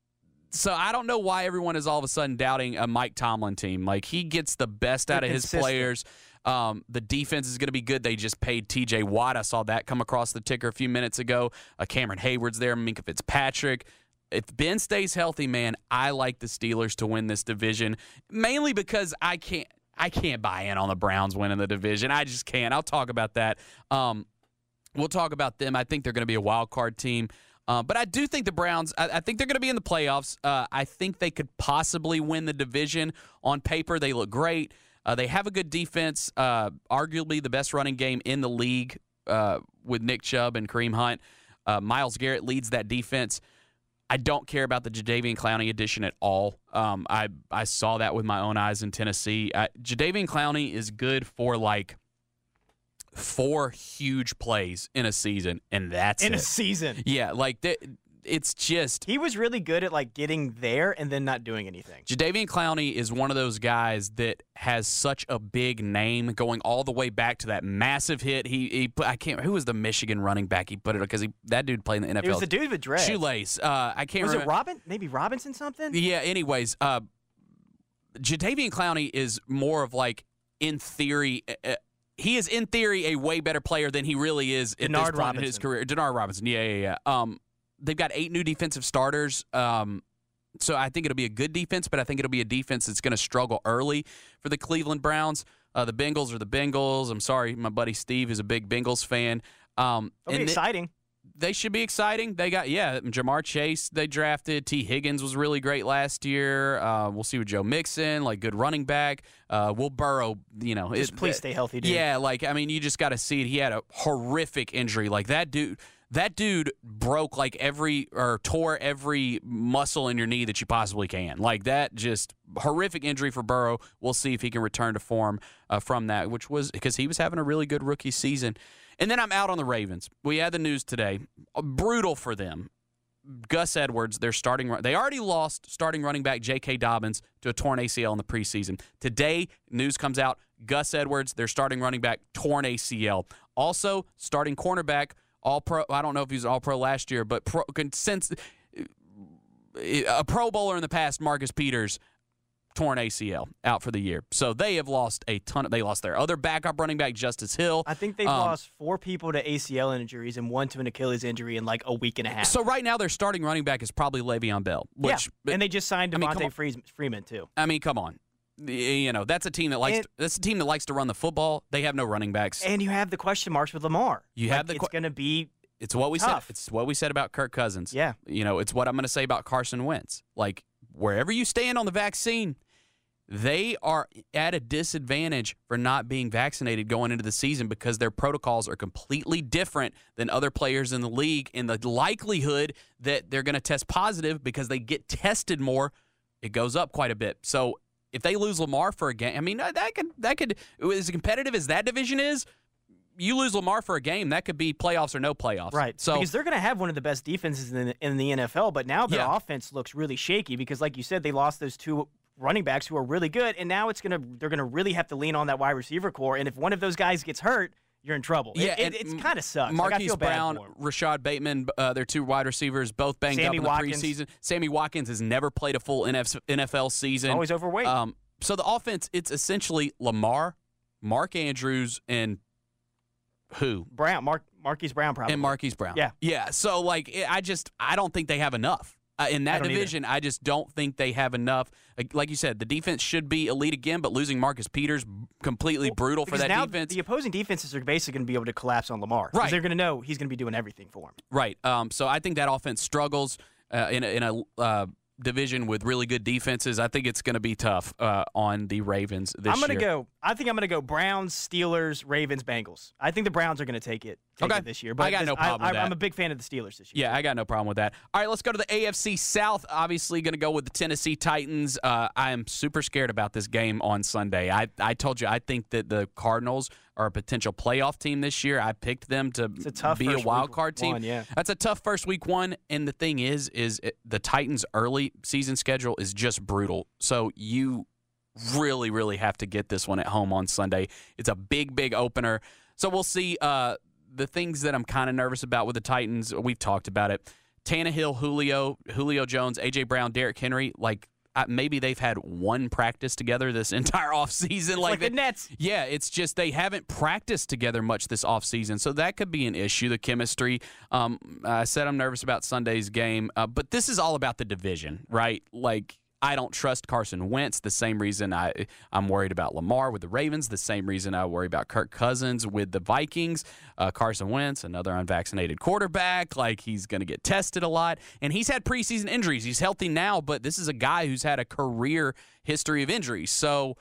so I don't know why everyone is all of a sudden doubting a Mike Tomlin team. Like, he gets the best out of his Consistent. players. Um, the defense is going to be good. They just paid T J Watt. I saw that come across the ticker a few minutes ago. Uh, Cameron Hayward's there. Minka Fitzpatrick. If Ben stays healthy, man, I like the Steelers to win this division, mainly because I can't I can't buy in on the Browns winning the division. I just can't. I'll talk about that. Um, we'll talk about them. I think they're going to be a wild card team. Uh, but I do think the Browns, I, I think they're going to be in the playoffs. Uh, I think they could possibly win the division. On paper, they look great. Uh, they have a good defense, uh, arguably the best running game in the league uh, with Nick Chubb and Kareem Hunt. Uh, Myles Garrett leads that defense. I don't care about the Jadeveon Clowney addition at all. Um, I I saw that with my own eyes in Tennessee. I, Jadeveon Clowney is good for like four huge plays in a season, and that's in it. a season. Yeah, like th- it's just He was really good at like getting there and then not doing anything. Jadeveon Clowney is one of those guys that has such a big name, going all the way back to that massive hit. He, he put, I can't. Who was the Michigan running back? He put it because he that dude played in the N F L. It was the dude with dreads. Shoelace. Uh, I can't. Was remember. it Robin? Maybe Robinson something? Yeah. Anyways, uh, Jadeveon Clowney is more of like in theory. Uh, he is in theory a way better player than he really is at Denard this point in his Robinson. career. Denard Robinson. Yeah, yeah, yeah. Um, they've got eight new defensive starters. Um, so I think it'll be a good defense, but I think it'll be a defense that's going to struggle early for the Cleveland Browns. Uh, the Bengals are the Bengals. I'm sorry, my buddy Steve is a big Bengals fan. Um, It'll be and th- exciting. They should be exciting. They got, yeah, Jamar Chase they drafted. T. Higgins was really great last year. Uh, we'll see with Joe Mixon, like good running back. Uh, Will Burrow, you know. Just it- please stay healthy, dude. Yeah, like, I mean, you just got to see it. He had a horrific injury. Like, that dude, that dude broke, like, every, or tore every muscle in your knee that you possibly can. Like, that just horrific injury for Burrow. We'll see if he can return to form uh, from that, which was, because he was having a really good rookie season. And then I'm out on the Ravens. We had the news today. Brutal for them. Gus Edwards, their starting run. They already lost starting running back J K. Dobbins to a torn A C L in the preseason. Today, news comes out. Gus Edwards, their starting running back, torn A C L. Also, starting cornerback, all pro. I don't know if he was all pro last year, but pro, since a Pro Bowler in the past, Marcus Peters, torn A C L, out for the year. So they have lost a ton. Of, they lost their other backup running back, Justice Hill. I think they've um, lost four people to A C L injuries and one to an Achilles injury in like a week and a half. So right now their starting running back is probably Le'Veon Bell. Which, yeah, and they just signed I mean, Devontae Frees- Freeman too. I mean, come on. You know, that's a team that likes and, to, that's a team that likes to run the football. They have no running backs. And you have the question marks with Lamar. You like, have the it's going to be It's what we tough. said. It's what we said about Kirk Cousins. Yeah. You know, it's what I'm going to say about Carson Wentz. Like, wherever you stand on the vaccine, they are at a disadvantage for not being vaccinated going into the season because their protocols are completely different than other players in the league, and the likelihood that they're going to test positive because they get tested more, it goes up quite a bit. So if they lose Lamar for a game, I mean, that could, that could, as competitive as that division is, you lose Lamar for a game, that could be playoffs or no playoffs. Right. So because they're going to have one of the best defenses in the, in the N F L, but now their Yeah. offense looks really shaky because, like you said, they lost those two running backs who are really good, and now it's gonna they're gonna really have to lean on that wide receiver core. And if one of those guys gets hurt, you're in trouble. Yeah, it, it, it's kind of sucks. Like, I Marquise feel bad Brown, for 'em. Rashad Bateman, uh, their two wide receivers, both banged Sammy up in the Watkins. preseason. Sammy Watkins has never played a full N F L season. Always overweight. Um, so the offense, it's essentially Lamar, Mark Andrews, and who? Brown, Mark, Marquise Brown, probably. And Marquise Brown. Yeah. Yeah. So, like, it- I just, I don't think they have enough. Uh, in I that don't division, I just don't think they have enough. Like, like you said, the defense should be elite again, but losing Marcus Peters, completely brutal for Because that now defense. the opposing defenses are basically going to be able to collapse on Lamar. 'Cause Right. They're going to know he's going to be doing everything for him. Right. Um, so I think that offense struggles uh, in a, in a uh, division with really good defenses. I think it's going to be tough uh, on the Ravens this I'm going to year. go. I think I'm going to go Browns, Steelers, Ravens, Bengals. I think the Browns are going to take it, take Okay. it this year. But I got this- no problem with I, that. I'm a big fan of the Steelers this year. Yeah, I got no problem with that. All right, let's go to the A F C South. Obviously, going to go with the Tennessee Titans. Uh, I am super scared about this game on Sunday. I, I told you I think that the Cardinals are a potential playoff team this year. I picked them to a tough be a first wild week card team. one, yeah. That's a tough first week one. And the thing is, is it, the Titans' early season schedule is just brutal. So you really, really have to get this one at home on Sunday. It's a big, big opener. So we'll see. Uh, the things that I'm kind of nervous about with the Titans, we've talked about it. Tannehill, Julio, Julio Jones, A J. Brown, Derrick Henry, like uh, maybe they've had one practice together this entire offseason. Like, like they, the Nets. Yeah, it's just they haven't practiced together much this offseason, so that could be an issue, the chemistry. Um, I said I'm nervous about Sunday's game, uh, but this is all about the division, right? Like, I don't trust Carson Wentz, the same reason I, I'm worried about Lamar with the Ravens, the same reason I worry about Kirk Cousins with the Vikings. Uh, Carson Wentz, another unvaccinated quarterback, like he's going to get tested a lot. And he's had preseason injuries. He's healthy now, but this is a guy who's had a career history of injuries. So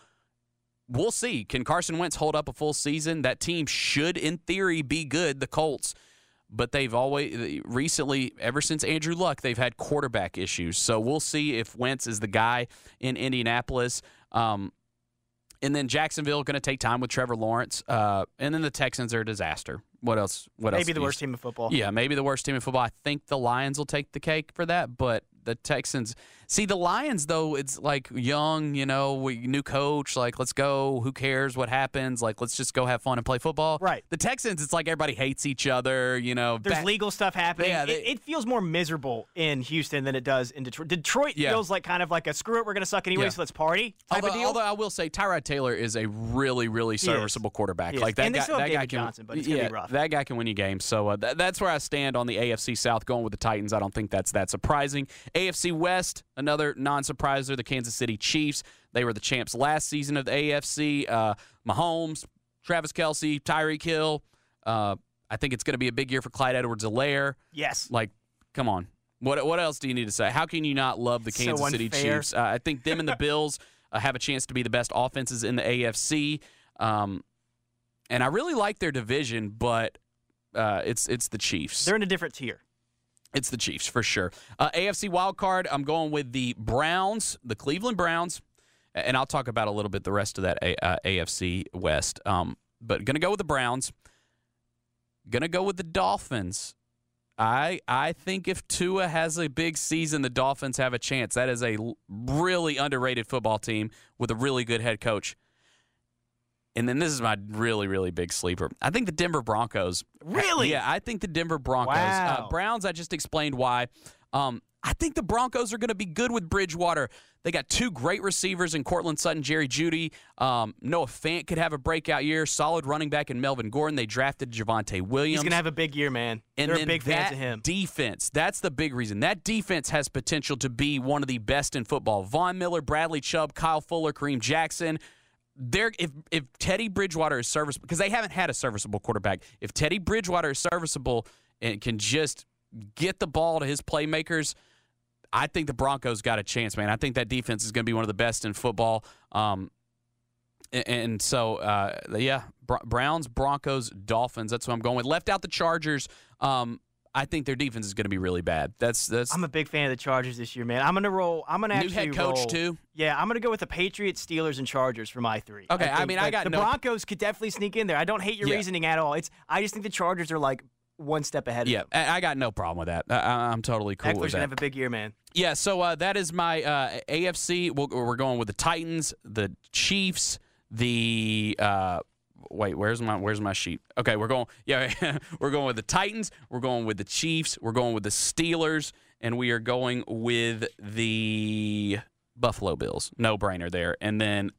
we'll see. Can Carson Wentz hold up a full season? That team should, in theory, be good, the Colts. But they've always, recently, ever since Andrew Luck, they've had quarterback issues. So we'll see if Wentz is the guy in Indianapolis. Um, and then Jacksonville going to take time with Trevor Lawrence. Uh, and then the Texans are a disaster. What else? What else? Maybe the do you- worst team in football. Yeah, maybe the worst team in football. I think the Lions will take the cake for that, but the Texans. See, the Lions, though, it's like young, you know, we, new coach, like, let's go. Who cares what happens? Like, let's just go have fun and play football. Right. The Texans, it's like everybody hates each other, you know. There's ba- legal stuff happening. Yeah, it, they- it feels more miserable in Houston than it does in Detroit. Detroit Yeah. feels like kind of like a screw it, we're going to suck anyway, Yeah. so let's party type Although, of deal. although I will say Tyrod Taylor is a really, really He is. serviceable quarterback. He is. Like that And they guy, still have that guy David can, Johnson, but it's gonna yeah, be rough. that guy can win you games. So uh, th- that's where I stand on the A F C South, going with the Titans. I don't think that's that surprising. A F C West, another non-surpriser, the Kansas City Chiefs. They were the champs last season of the A F C. Uh, Mahomes, Travis Kelce, Tyreek Hill. Uh, I think it's going to be a big year for Clyde Edwards-Helaire. Yes. Like, come on. What what else do you need to say? How can you not love the So Kansas City unfair. Chiefs? Uh, I think them and the Bills uh, have a chance to be the best offenses in the A F C. Um, and I really like their division, but uh, it's it's the Chiefs. They're in a different tier. It's the Chiefs for sure. Uh, A F C wild card, I'm going with the Browns, the Cleveland Browns, and I'll talk about a little bit the rest of that A- uh, A F C West. Um, but going to go with the Browns. Going to go with the Dolphins. I I think if Tua has a big season, the Dolphins have a chance. That is a l- really underrated football team with a really good head coach. And then this is my really, really big sleeper. I think the Denver Broncos. Really? Yeah, I think the Denver Broncos. Wow. Uh, Browns, I just explained why. Um, I think the Broncos are going to be good with Bridgewater. They got two great receivers in Cortland Sutton, Jerry Jeudy. Um, Noah Fant could have a breakout year. Solid running back in Melvin Gordon. They drafted Javonte Williams. He's going to have a big year, man. And They're then big that fans of him. defense, that's the big reason. That defense has potential to be one of the best in football. Von Miller, Bradley Chubb, Kyle Fuller, Kareem Jackson. They're, if, if Teddy Bridgewater is serviceable, because they haven't had a serviceable quarterback, if Teddy Bridgewater is serviceable and can just get the ball to his playmakers, I think the Broncos got a chance, man. I think that defense is going to be one of the best in football. Um, and, and so, uh, yeah, Browns, Broncos, Dolphins, that's what I'm going with. Left out the Chargers. Um, I think their defense is going to be really bad. That's that's. I'm a big fan of the Chargers this year, man. I'm going to roll. I'm going to actually new head coach roll. too. Yeah, I'm going to go with the Patriots, Steelers, and Chargers for my three. Okay, I, I, mean, I got the no... Broncos could definitely sneak in there. I don't hate your yeah. reasoning at all. It's I just think the Chargers are like one step ahead of yeah, them. Yeah, I got no problem with that. I, I'm totally cool Eckler's with that. going to have a big year, man. Yeah, so uh, that is my uh, A F C. We'll, we're going with the Titans, the Chiefs, the uh, wait, where's my where's my sheet? Okay, we're going. Yeah, we're going with the Titans. We're going with the Chiefs. We're going with the Steelers, and we are going with the Buffalo Bills. No brainer there. And then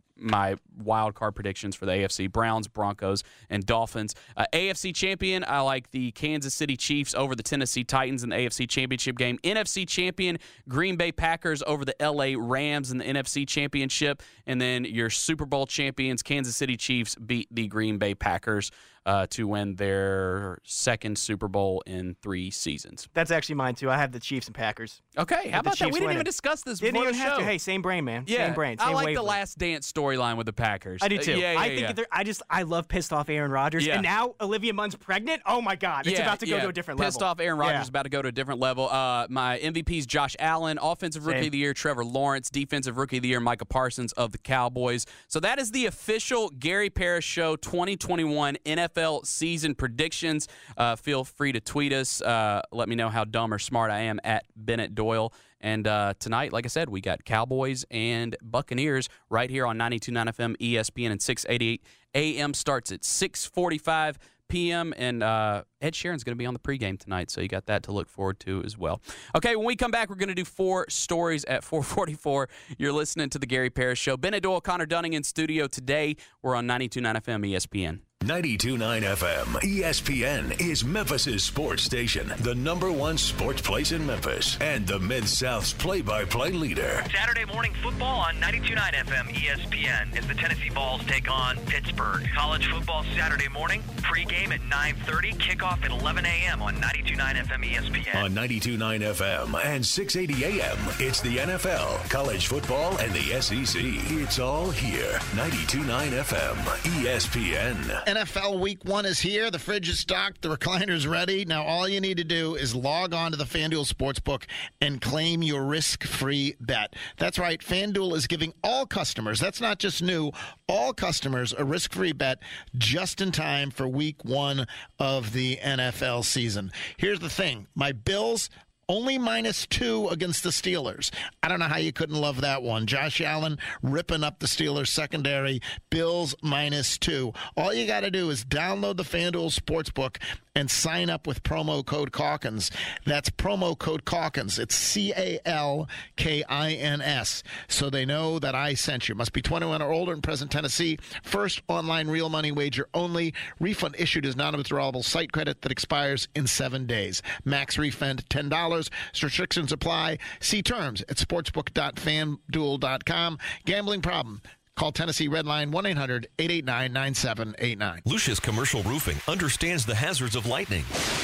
my wild card predictions for the A F C: Browns, Broncos, and Dolphins. Uh, A F C champion, I like the Kansas City Chiefs over the Tennessee Titans in the A F C championship game. N F C champion, Green Bay Packers over the L A Rams in the N F C championship. And then your Super Bowl champions, Kansas City Chiefs, beat the Green Bay Packers uh, to win their second Super Bowl in three seasons. That's actually mine, too. I have the Chiefs and Packers. Okay, how about that? We didn't even discuss this Didn't before even the have show. to. Hey, same brain, man. Yeah, same brain. Same I like wavelength. the Last Dance storyline with the Packers. I do too. Uh, yeah, yeah, I yeah. think they're, I just I love pissed off Aaron Rodgers, Yeah. and now Olivia Munn's pregnant. Oh my God, it's yeah, about to go yeah. to a different Pissed level. off Aaron Rodgers Yeah. is about to go to a different level. Uh, my M V Ps: Josh Allen, Offensive Rookie Same. of the Year Trevor Lawrence, Defensive Rookie of the Year Micah Parsons of the Cowboys. So that is the official Gary Parrish Show twenty twenty-one N F L season predictions. Uh, feel free to tweet us. Uh, let me know how dumb or smart I am at Bennett Doyle. And uh, tonight, like I said, we got Cowboys and Buccaneers right here on ninety-two point nine F M E S P N, and six eighty-eight A M starts at six forty-five P M And uh, Ed Sheeran's going to be on the pregame tonight, so you got that to look forward to as well. Okay, when we come back, we're going to do four stories at four forty-four. You're listening to the Gary Parrish Show. Bennett Doyle, Connor Dunning in studio today. We're on ninety-two point nine F M E S P N. ninety-two point nine F M E S P N is Memphis's sports station, the number one sports place in Memphis, and the Mid-South's play-by-play leader. Saturday morning football on ninety-two point nine F M E S P N as the Tennessee Vols take on Pittsburgh. College football Saturday morning, pregame at nine thirty, kickoff at eleven A M on ninety-two point nine F M E S P N. On ninety-two point nine F M and six eighty A M, it's the N F L, college football, and the S E C. It's all here. ninety-two point nine F M E S P N. N F L Week One is here. The fridge is stocked. The recliner's ready. Now all you need to do is log on to the FanDuel Sportsbook and claim your risk-free bet. That's right. FanDuel is giving all customers, that's not just new, all customers a risk-free bet just in time for Week One of the N F L season. Here's the thing. My Bills only minus two against the Steelers. I don't know how you couldn't love that one. Josh Allen ripping up the Steelers secondary. Bills minus two. All you got to do is download the FanDuel Sportsbook and sign up with promo code Calkins. That's promo code Calkins. It's C A L K I N S. So they know that I sent you. Must be twenty-one or older in present Tennessee. First online real money wager only. Refund issued as non-withdrawable site credit that expires in seven days. Max refund ten dollars. Restrictions apply. See terms at sportsbook dot fanduel dot com. Gambling problem? Call Tennessee Redline one eight hundred eight eight nine nine seven eight nine. Lucius Commercial Roofing understands the hazards of lightning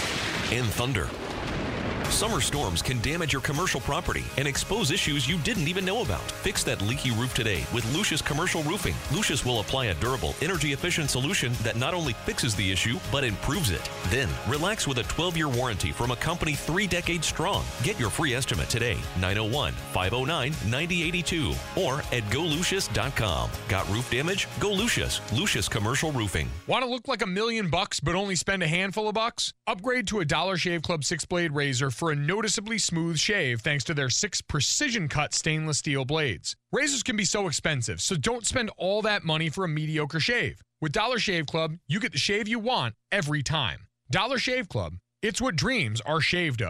and thunder. Summer storms can damage your commercial property and expose issues you didn't even know about. Fix that leaky roof today with Lucius Commercial Roofing. Lucius will apply a durable, energy-efficient solution that not only fixes the issue, but improves it. Then, relax with a twelve-year warranty from a company three decades strong. Get your free estimate today, nine oh one, five oh nine, nine oh eight two, or at go lucius dot com. Got roof damage? Go Lucius. Lucius Commercial Roofing. Want to look like a million bucks but only spend a handful of bucks? Upgrade to a Dollar Shave Club six-blade razor for a noticeably smooth shave thanks to their six precision-cut stainless steel blades. Razors can be so expensive, so don't spend all that money for a mediocre shave. With Dollar Shave Club, you get the shave you want every time. Dollar Shave Club, it's what dreams are shaved of.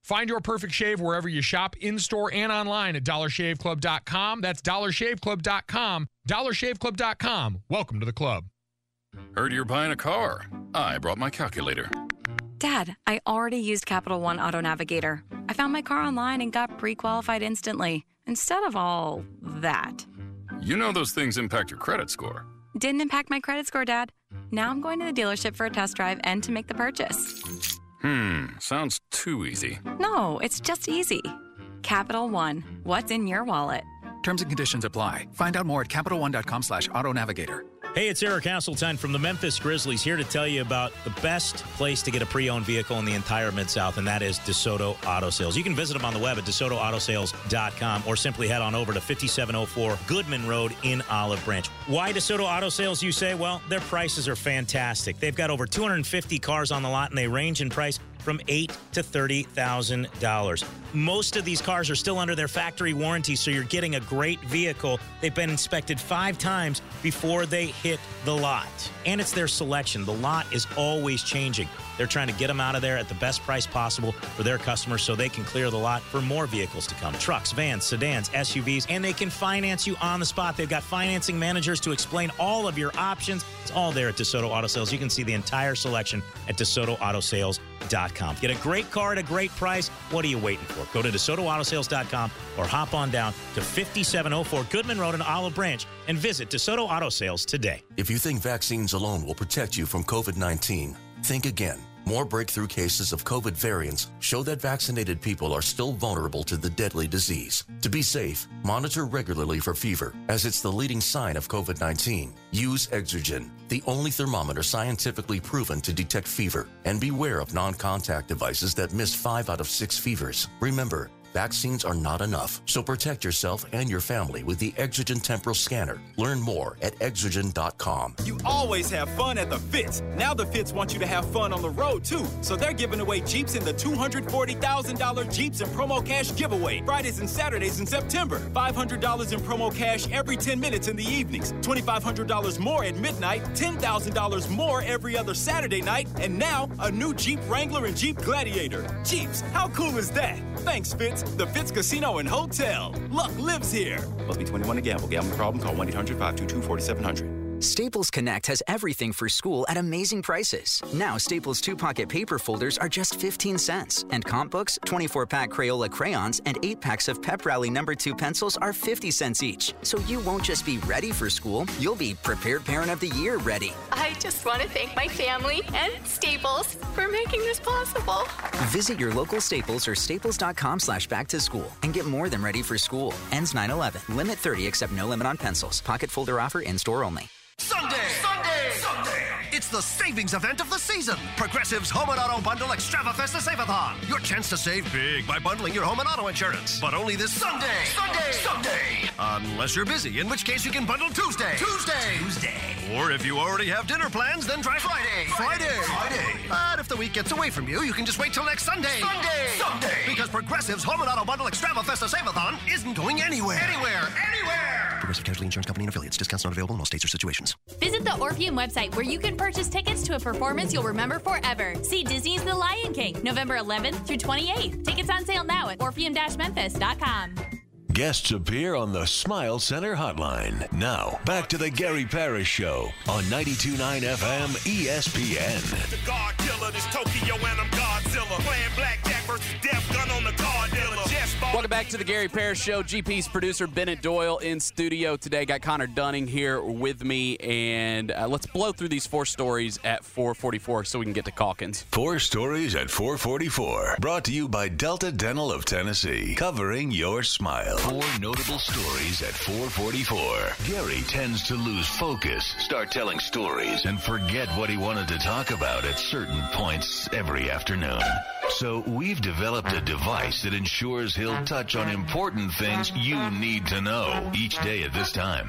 Find your perfect shave wherever you shop, in-store and online at dollar shave club dot com. That's dollar shave club dot com. dollar shave club dot com. Welcome to the club. Heard you're buying a car. I brought my calculator. Dad, I already used Capital One Auto Navigator. I found my car online and got pre-qualified instantly, instead of all that. You know those things impact your credit score. Didn't impact my credit score, Dad. Now I'm going to the dealership for a test drive and to make the purchase. Hmm, sounds too easy. No, it's just easy. Capital One, what's in your wallet? Terms and conditions apply. Find out more at capital one dot com slash auto navigator. Hey, it's Eric Hasseltine from the Memphis Grizzlies here to tell you about the best place to get a pre-owned vehicle in the entire Mid-South, and that is DeSoto Auto Sales. You can visit them on the web at DeSoto Auto Sales dot com or simply head on over to fifty-seven oh four Goodman Road in Olive Branch. Why DeSoto Auto Sales, you say? Well, their prices are fantastic. They've got over two hundred fifty cars on the lot, and they range in price from eight thousand to thirty thousand dollars. Most of these cars are still under their factory warranty, so you're getting a great vehicle. They've been inspected five times before they hit the lot. And it's their selection. The lot is always changing. They're trying to get them out of there at the best price possible for their customers so they can clear the lot for more vehicles to come. Trucks, vans, sedans, S U Vs, and they can finance you on the spot. They've got financing managers to explain all of your options. It's all there at DeSoto Auto Sales. You can see the entire selection at DeSoto Auto Sales dot com. Get a great car at a great price. What are you waiting for? Go to DeSoto Auto Sales dot com or hop on down to fifty-seven oh four Goodman Road in Olive Branch and visit DeSoto Auto Sales today. If you think vaccines alone will protect you from COVID nineteen, think again. More breakthrough cases of COVID variants show that vaccinated people are still vulnerable to the deadly disease. To be safe, monitor regularly for fever, as it's the leading sign of COVID nineteen. Use Exergen, the only thermometer scientifically proven to detect fever, and beware of non-contact devices that miss five out of six fevers. Remember, vaccines are not enough, so protect yourself and your family with the Exergen Temporal Scanner. Learn more at exergen dot com. You always have fun at the Fitz. Now the Fitz want you to have fun on the road, too. So they're giving away Jeeps in the two hundred forty thousand dollars Jeeps and promo cash giveaway. Fridays and Saturdays in September. five hundred dollars in promo cash every ten minutes in the evenings. twenty-five hundred dollars more at midnight. ten thousand dollars more every other Saturday night. And now, a new Jeep Wrangler and Jeep Gladiator. Jeeps, how cool is that? Thanks, Fitz. The Fitz Casino and Hotel. Luck lives here. Must be twenty-one to gamble. Gambling problem? Call one eight hundred five two two four seven zero zero. Staples Connect has everything for school at amazing prices. Now, Staples two-pocket paper folders are just fifteen cents. And comp books, twenty-four pack Crayola crayons, and eight packs of Pep Rally number two pencils are fifty cents each. So you won't just be ready for school, you'll be Prepared Parent of the Year ready. I just want to thank my family and Staples for making this possible. Visit your local Staples or staples dot com slash back to school and get more than ready for school. Ends nine eleven. Limit thirty except no limit on pencils. Pocket folder offer in-store only. Sunday! Sunday! Sunday! It's the savings event of the season. Progressive's Home and Auto Bundle Extravafesta Save-a-thon. Your chance to save big by bundling your home and auto insurance. But only this Sunday! Sunday! Sunday! Unless you're busy, in which case you can bundle Tuesday. Tuesday! Tuesday! Or if you already have dinner plans, then try Friday. Friday! Friday! But if the week gets away from you, you can just wait till next Sunday. Sunday! Sunday! Because Progressive's Home and Auto Bundle Extravafesta Save-a-thon isn't going anywhere. Anywhere! Anywhere! Progressive Casualty Insurance Company and Affiliates. Discounts not available in all states or situations. Visit the Orpheum website where you can purchase tickets to a performance you'll remember forever. See Disney's The Lion King, November eleventh through twenty-eighth. Tickets on sale now at orpheum dash memphis dot com. Guests appear on the Smile Center Hotline. Now, back to the Gary Parrish Show on ninety-two point nine F M E S P N. The God Killer, this Tokyo and I'm Godzilla. Playing blackjack versus Death Gun on the card dealer. Welcome back to the Gary Parrish Show. G P's producer Bennett Doyle in studio today. Got Connor Dunning here with me, and uh, let's blow through these four stories at four forty-four so we can get to Calkins. Four stories at four forty-four. Brought to you by Delta Dental of Tennessee. Covering your smile. Four notable stories at four forty-four. Gary tends to lose focus, start telling stories, and forget what he wanted to talk about at certain points every afternoon. So we've developed a device that ensures he'll touch on important things you need to know each day at this time.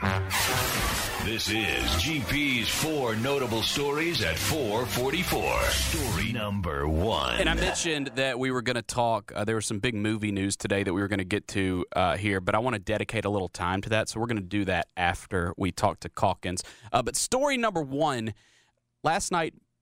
This is G P's Four Notable Stories at four forty-four. Story number one. And I mentioned that we were going to talk, uh, there was some big movie news today that we were going to get to uh, here, but I want to dedicate a little time to that, so we're going to do that after we talk to Calkins. Uh, but story number one, last night,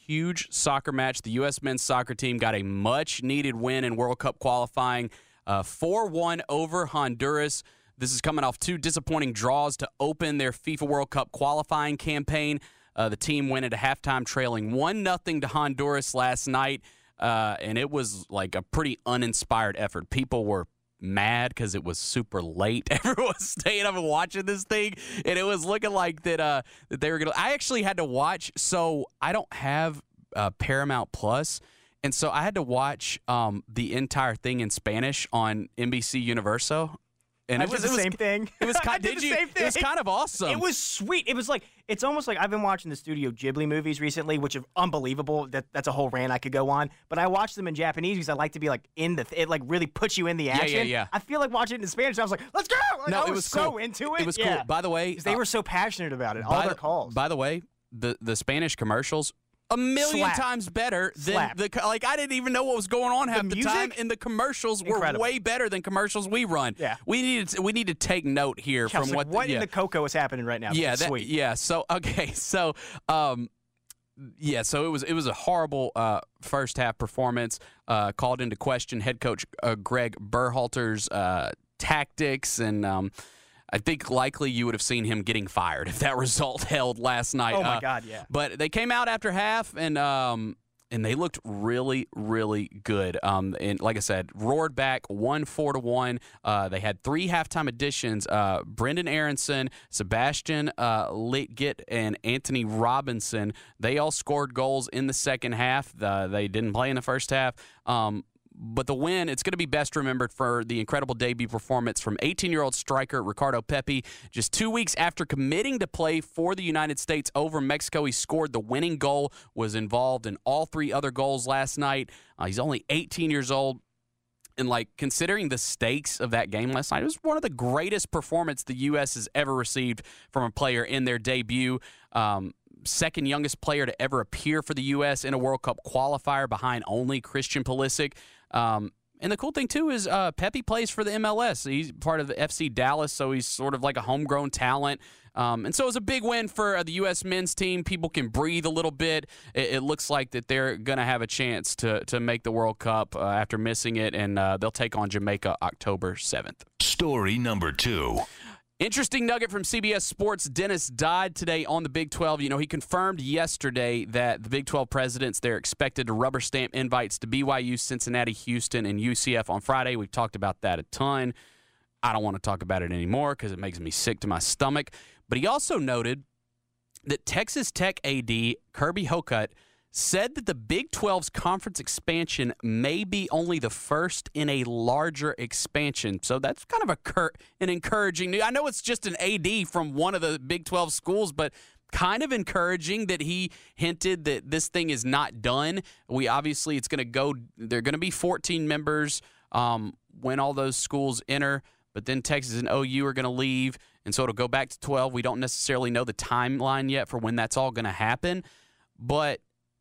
huge soccer match. The U S men's soccer team got a much-needed win in World Cup qualifying, uh, four one over Honduras. This is coming off two disappointing draws to open their FIFA World Cup qualifying campaign. Uh, the team went into halftime trailing one nothing to Honduras last night, uh, and it was like a pretty uninspired effort. People were mad because it was super late. Everyone was staying up and watching this thing, and it was looking like that uh, that they were going to – I actually had to watch – so I don't have uh, Paramount Plus, and so I had to watch um, the entire thing in Spanish on N B C Universo. And I it was did the it was, same thing. It was kind. I did did the you? same thing. It was kind of awesome. It was sweet. It was like it's almost like I've been watching the Studio Ghibli movies recently, which are unbelievable. That that's a whole rant I could go on. But I watched them in Japanese because I like to be like in the. Th- it like really puts you in the action. Yeah, yeah, yeah. I feel like watching it in Spanish. I was like, let's go. Like, no, I it was, was so cool. into it. It was yeah. cool. By the way, they uh, were so passionate about it. All by their the, calls. By the way, the the Spanish commercials. A million Slap. times better than Slap. the like. I didn't even know what was going on half The the, music? time, and the commercials were Incredible. way better than commercials we run. Yeah. we need to, we need to take note here Kelsey, from what what the, yeah. in the cocoa is happening right now? Yeah, It's that, sweet. yeah. So okay, so um, yeah, so it was it was a horrible uh, first half performance. Uh, called into question head coach uh, Greg Berhalter's uh, tactics, and um, I think likely you would have seen him getting fired if that result held last night. Oh my Uh, God, yeah. But they came out after half and. Um, And they looked really, really good. Um, and like I said, roared back one four to one. Uh, they had three halftime additions: uh, Brendan Aronson, Sebastian uh, Litgett, and Anthony Robinson. They all scored goals in the second half. Uh, they didn't play in the first half. Um, But the win, it's going to be best remembered for the incredible debut performance from eighteen-year-old striker Ricardo Pepi. Just two weeks after committing to play for the United States over Mexico, he scored the winning goal, was involved in all three other goals last night. Uh, he's only eighteen years old. And, like, considering the stakes of that game last night, it was one of the greatest performances the U S has ever received from a player in their debut. Um, second youngest player to ever appear for the U S in a World Cup qualifier behind only Christian Pulisic. Um, and the cool thing, too, is uh, Pepi plays for the M L S. He's part of the F C Dallas, so he's sort of like a homegrown talent. Um, and so it's a big win for uh, the U S men's team. People can breathe a little bit. It, it looks like that they're going to have a chance to to make the World Cup uh, after missing it, and uh, they'll take on Jamaica October seventh. Story number two. Interesting nugget from C B S Sports. Dennis Dodd today on the Big twelve. You know, he confirmed yesterday that the Big twelve presidents, they're expected to rubber stamp invites to B Y U, Cincinnati, Houston, and U C F on Friday. We've talked about that a ton. I don't want to talk about it anymore because it makes me sick to my stomach. But he also noted that Texas Tech A D Kirby Hocutt said that the Big twelve's conference expansion may be only the first in a larger expansion. So that's kind of a cur- an encouraging news. I know it's just an A D from one of the Big twelve schools, but kind of encouraging that he hinted that this thing is not done. We obviously, it's going to go, there are going to be fourteen members um, when all those schools enter, but then Texas and O U are going to leave, and so it'll go back to twelve. We don't necessarily know the timeline yet for when that's all going to happen, but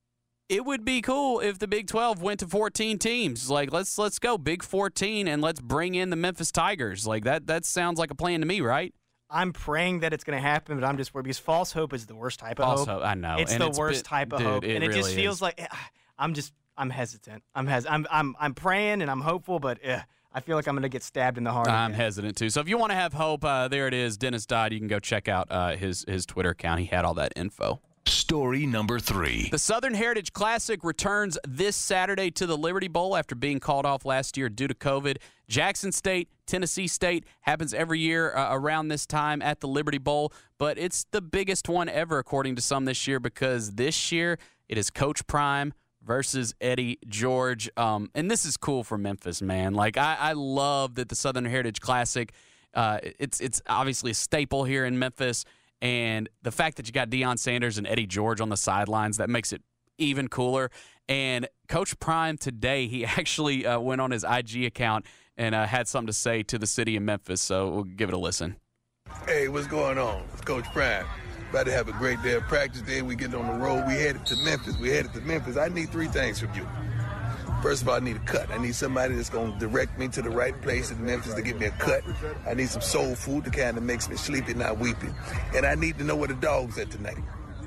it would be cool if the Big twelve went to fourteen teams. Like, let's let's go Big fourteen and let's bring in the Memphis Tigers. Like, that that sounds like a plan to me, right? I'm praying that it's going to happen, but I'm just worried because false hope is the worst type of False hope. hope, I know. It's And the it's worst been- type of dude, hope, it and it just really feels is. like eh, I'm just I'm hesitant. I'm hes- I'm I'm I'm praying and I'm hopeful, but eh, I feel like I'm going to get stabbed in the heart. I'm again. hesitant too. So if you want to have hope, uh, there it is. Dennis Dodd. You can go check out uh, his his Twitter account. He had all that info. Story number three. The Southern Heritage Classic returns this Saturday to the Liberty Bowl after being called off last year due to COVID. Jackson State, Tennessee State happens every year uh, around this time at the Liberty Bowl, but it's the biggest one ever according to some this year because this year it is Coach Prime versus Eddie George. Um, and this is cool for Memphis, man. Like, I, I love that the Southern Heritage Classic, uh, it's it's obviously a staple here in Memphis. And the fact that you got Deion Sanders and Eddie George on the sidelines, that makes it even cooler. And Coach Prime today, he actually uh, went on his I G account and uh, had something to say to the city of Memphis. So we'll give it a listen. Hey, what's going on? It's Coach Prime. About to have a great day of practice. Then we get on the road. We headed to Memphis. We headed to Memphis. I need three things from you. First of all, I need a cut. I need somebody that's going to direct me to the right place in Memphis to get me a cut. I need some soul food that kind of makes me sleepy, not weepy. And I need to know where the dog's at tonight.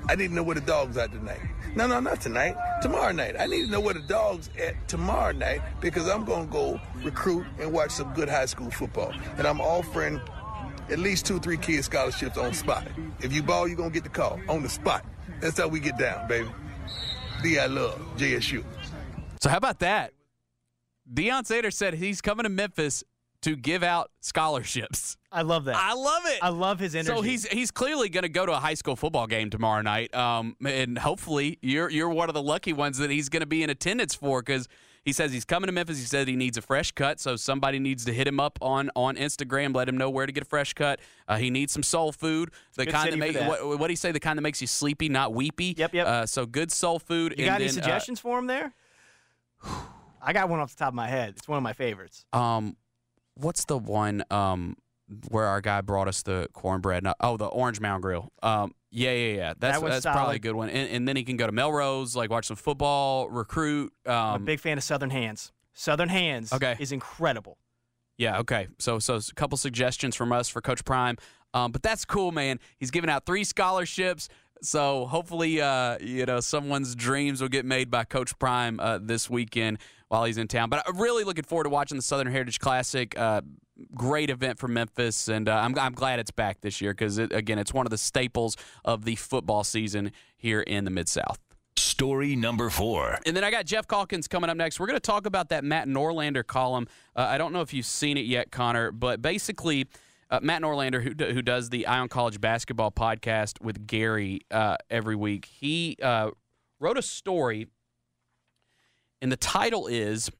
I need to know where the dog's at tonight. No, no, not tonight. Tomorrow night. I need to know where the dog's at tomorrow night because I'm going to go recruit and watch some good high school football. And I'm offering at least two, three kids scholarships on the spot. If you ball, you're going to get the call on the spot. That's how we get down, baby. D I love J S U. So how about that? Deion Sanders said he's coming to Memphis to give out scholarships. I love that. I love it. I love his energy. So he's he's clearly going to go to a high school football game tomorrow night, um, and hopefully you're you're one of the lucky ones that he's going to be in attendance for because he says he's coming to Memphis. He said he needs a fresh cut, so somebody needs to hit him up on, on Instagram, let him know where to get a fresh cut. Uh, he needs some soul food, the Good kind that city for makes that. what what do you say? The kind that makes you sleepy, not weepy. Yep, yep. Uh, so good soul food. You and got any then, suggestions uh, for him there? I got one off the top of my head. It's one of my favorites. Um, what's the one um where our guy brought us the cornbread? No, oh, the Orange Mound Grill. Um, yeah, yeah, yeah. That's That was that's probably a solid. good one. And, and then he can go to Melrose, like watch some football, recruit. Um, I'm a big fan of Southern Hands. Southern Hands Okay. is incredible. Yeah, okay. So so a couple suggestions from us for Coach Prime. Um, but that's cool, man. He's giving out three scholarships. So hopefully, uh, you know, someone's dreams will get made by Coach Prime uh, this weekend while he's in town. But I'm really looking forward to watching the Southern Heritage Classic. Uh, great event for Memphis, and uh, I'm, I'm glad it's back this year because, it, again, it's one of the staples of the football season here in the Mid-South. Story number four. And then I got Jeff Calkins coming up next. We're going to talk about that Matt Norlander column. Uh, I don't know if you've seen it yet, Connor, but basically uh, Matt Norlander, who, who does the Ion College basketball podcast with Gary uh, every week, he uh, wrote a story, and the title is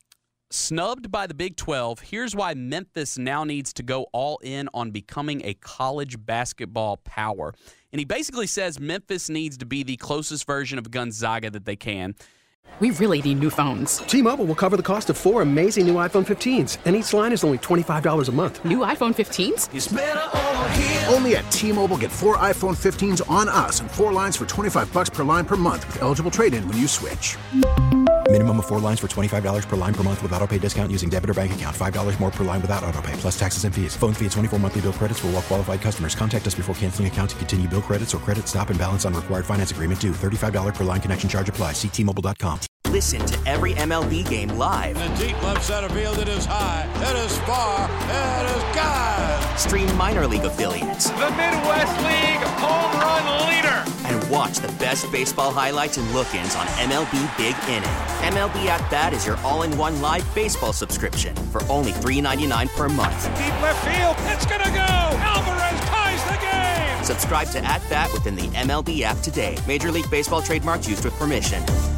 Snubbed by the Big twelve. Here's why Memphis now needs to go all in on becoming a college basketball power. And he basically says Memphis needs to be the closest version of Gonzaga that they can. We really need new phones. T-Mobile will cover the cost of four amazing new iPhone fifteens, and each line is only twenty-five dollars a month. New iPhone fifteens? It's better over here. Only at T-Mobile, get four iPhone fifteens on us and four lines for twenty-five bucks per line per month with eligible trade-in when you switch. Minimum of four lines for twenty-five dollars per line per month with autopay discount using debit or bank account. five dollars more per line without autopay, plus taxes and fees. Phone fee at twenty-four monthly bill credits for well-qualified customers. Contact us before canceling account to continue bill credits or credit stop and balance on required finance agreement due. thirty-five dollars per line connection charge applies. See T Mobile dot com. Listen to every M L B game live. In the deep left center field, it is high, it is far, it is gone. Stream minor league affiliates. The Midwest League home run leader. And watch the best baseball highlights and look-ins on M L B Big Inning. M L B At Bat is your all-in-one live baseball subscription for only three dollars and ninety-nine cents per month. Deep left field, it's gonna go. Alvarez ties the game. Subscribe to At Bat within the M L B app today. Major League Baseball trademarks used with permission.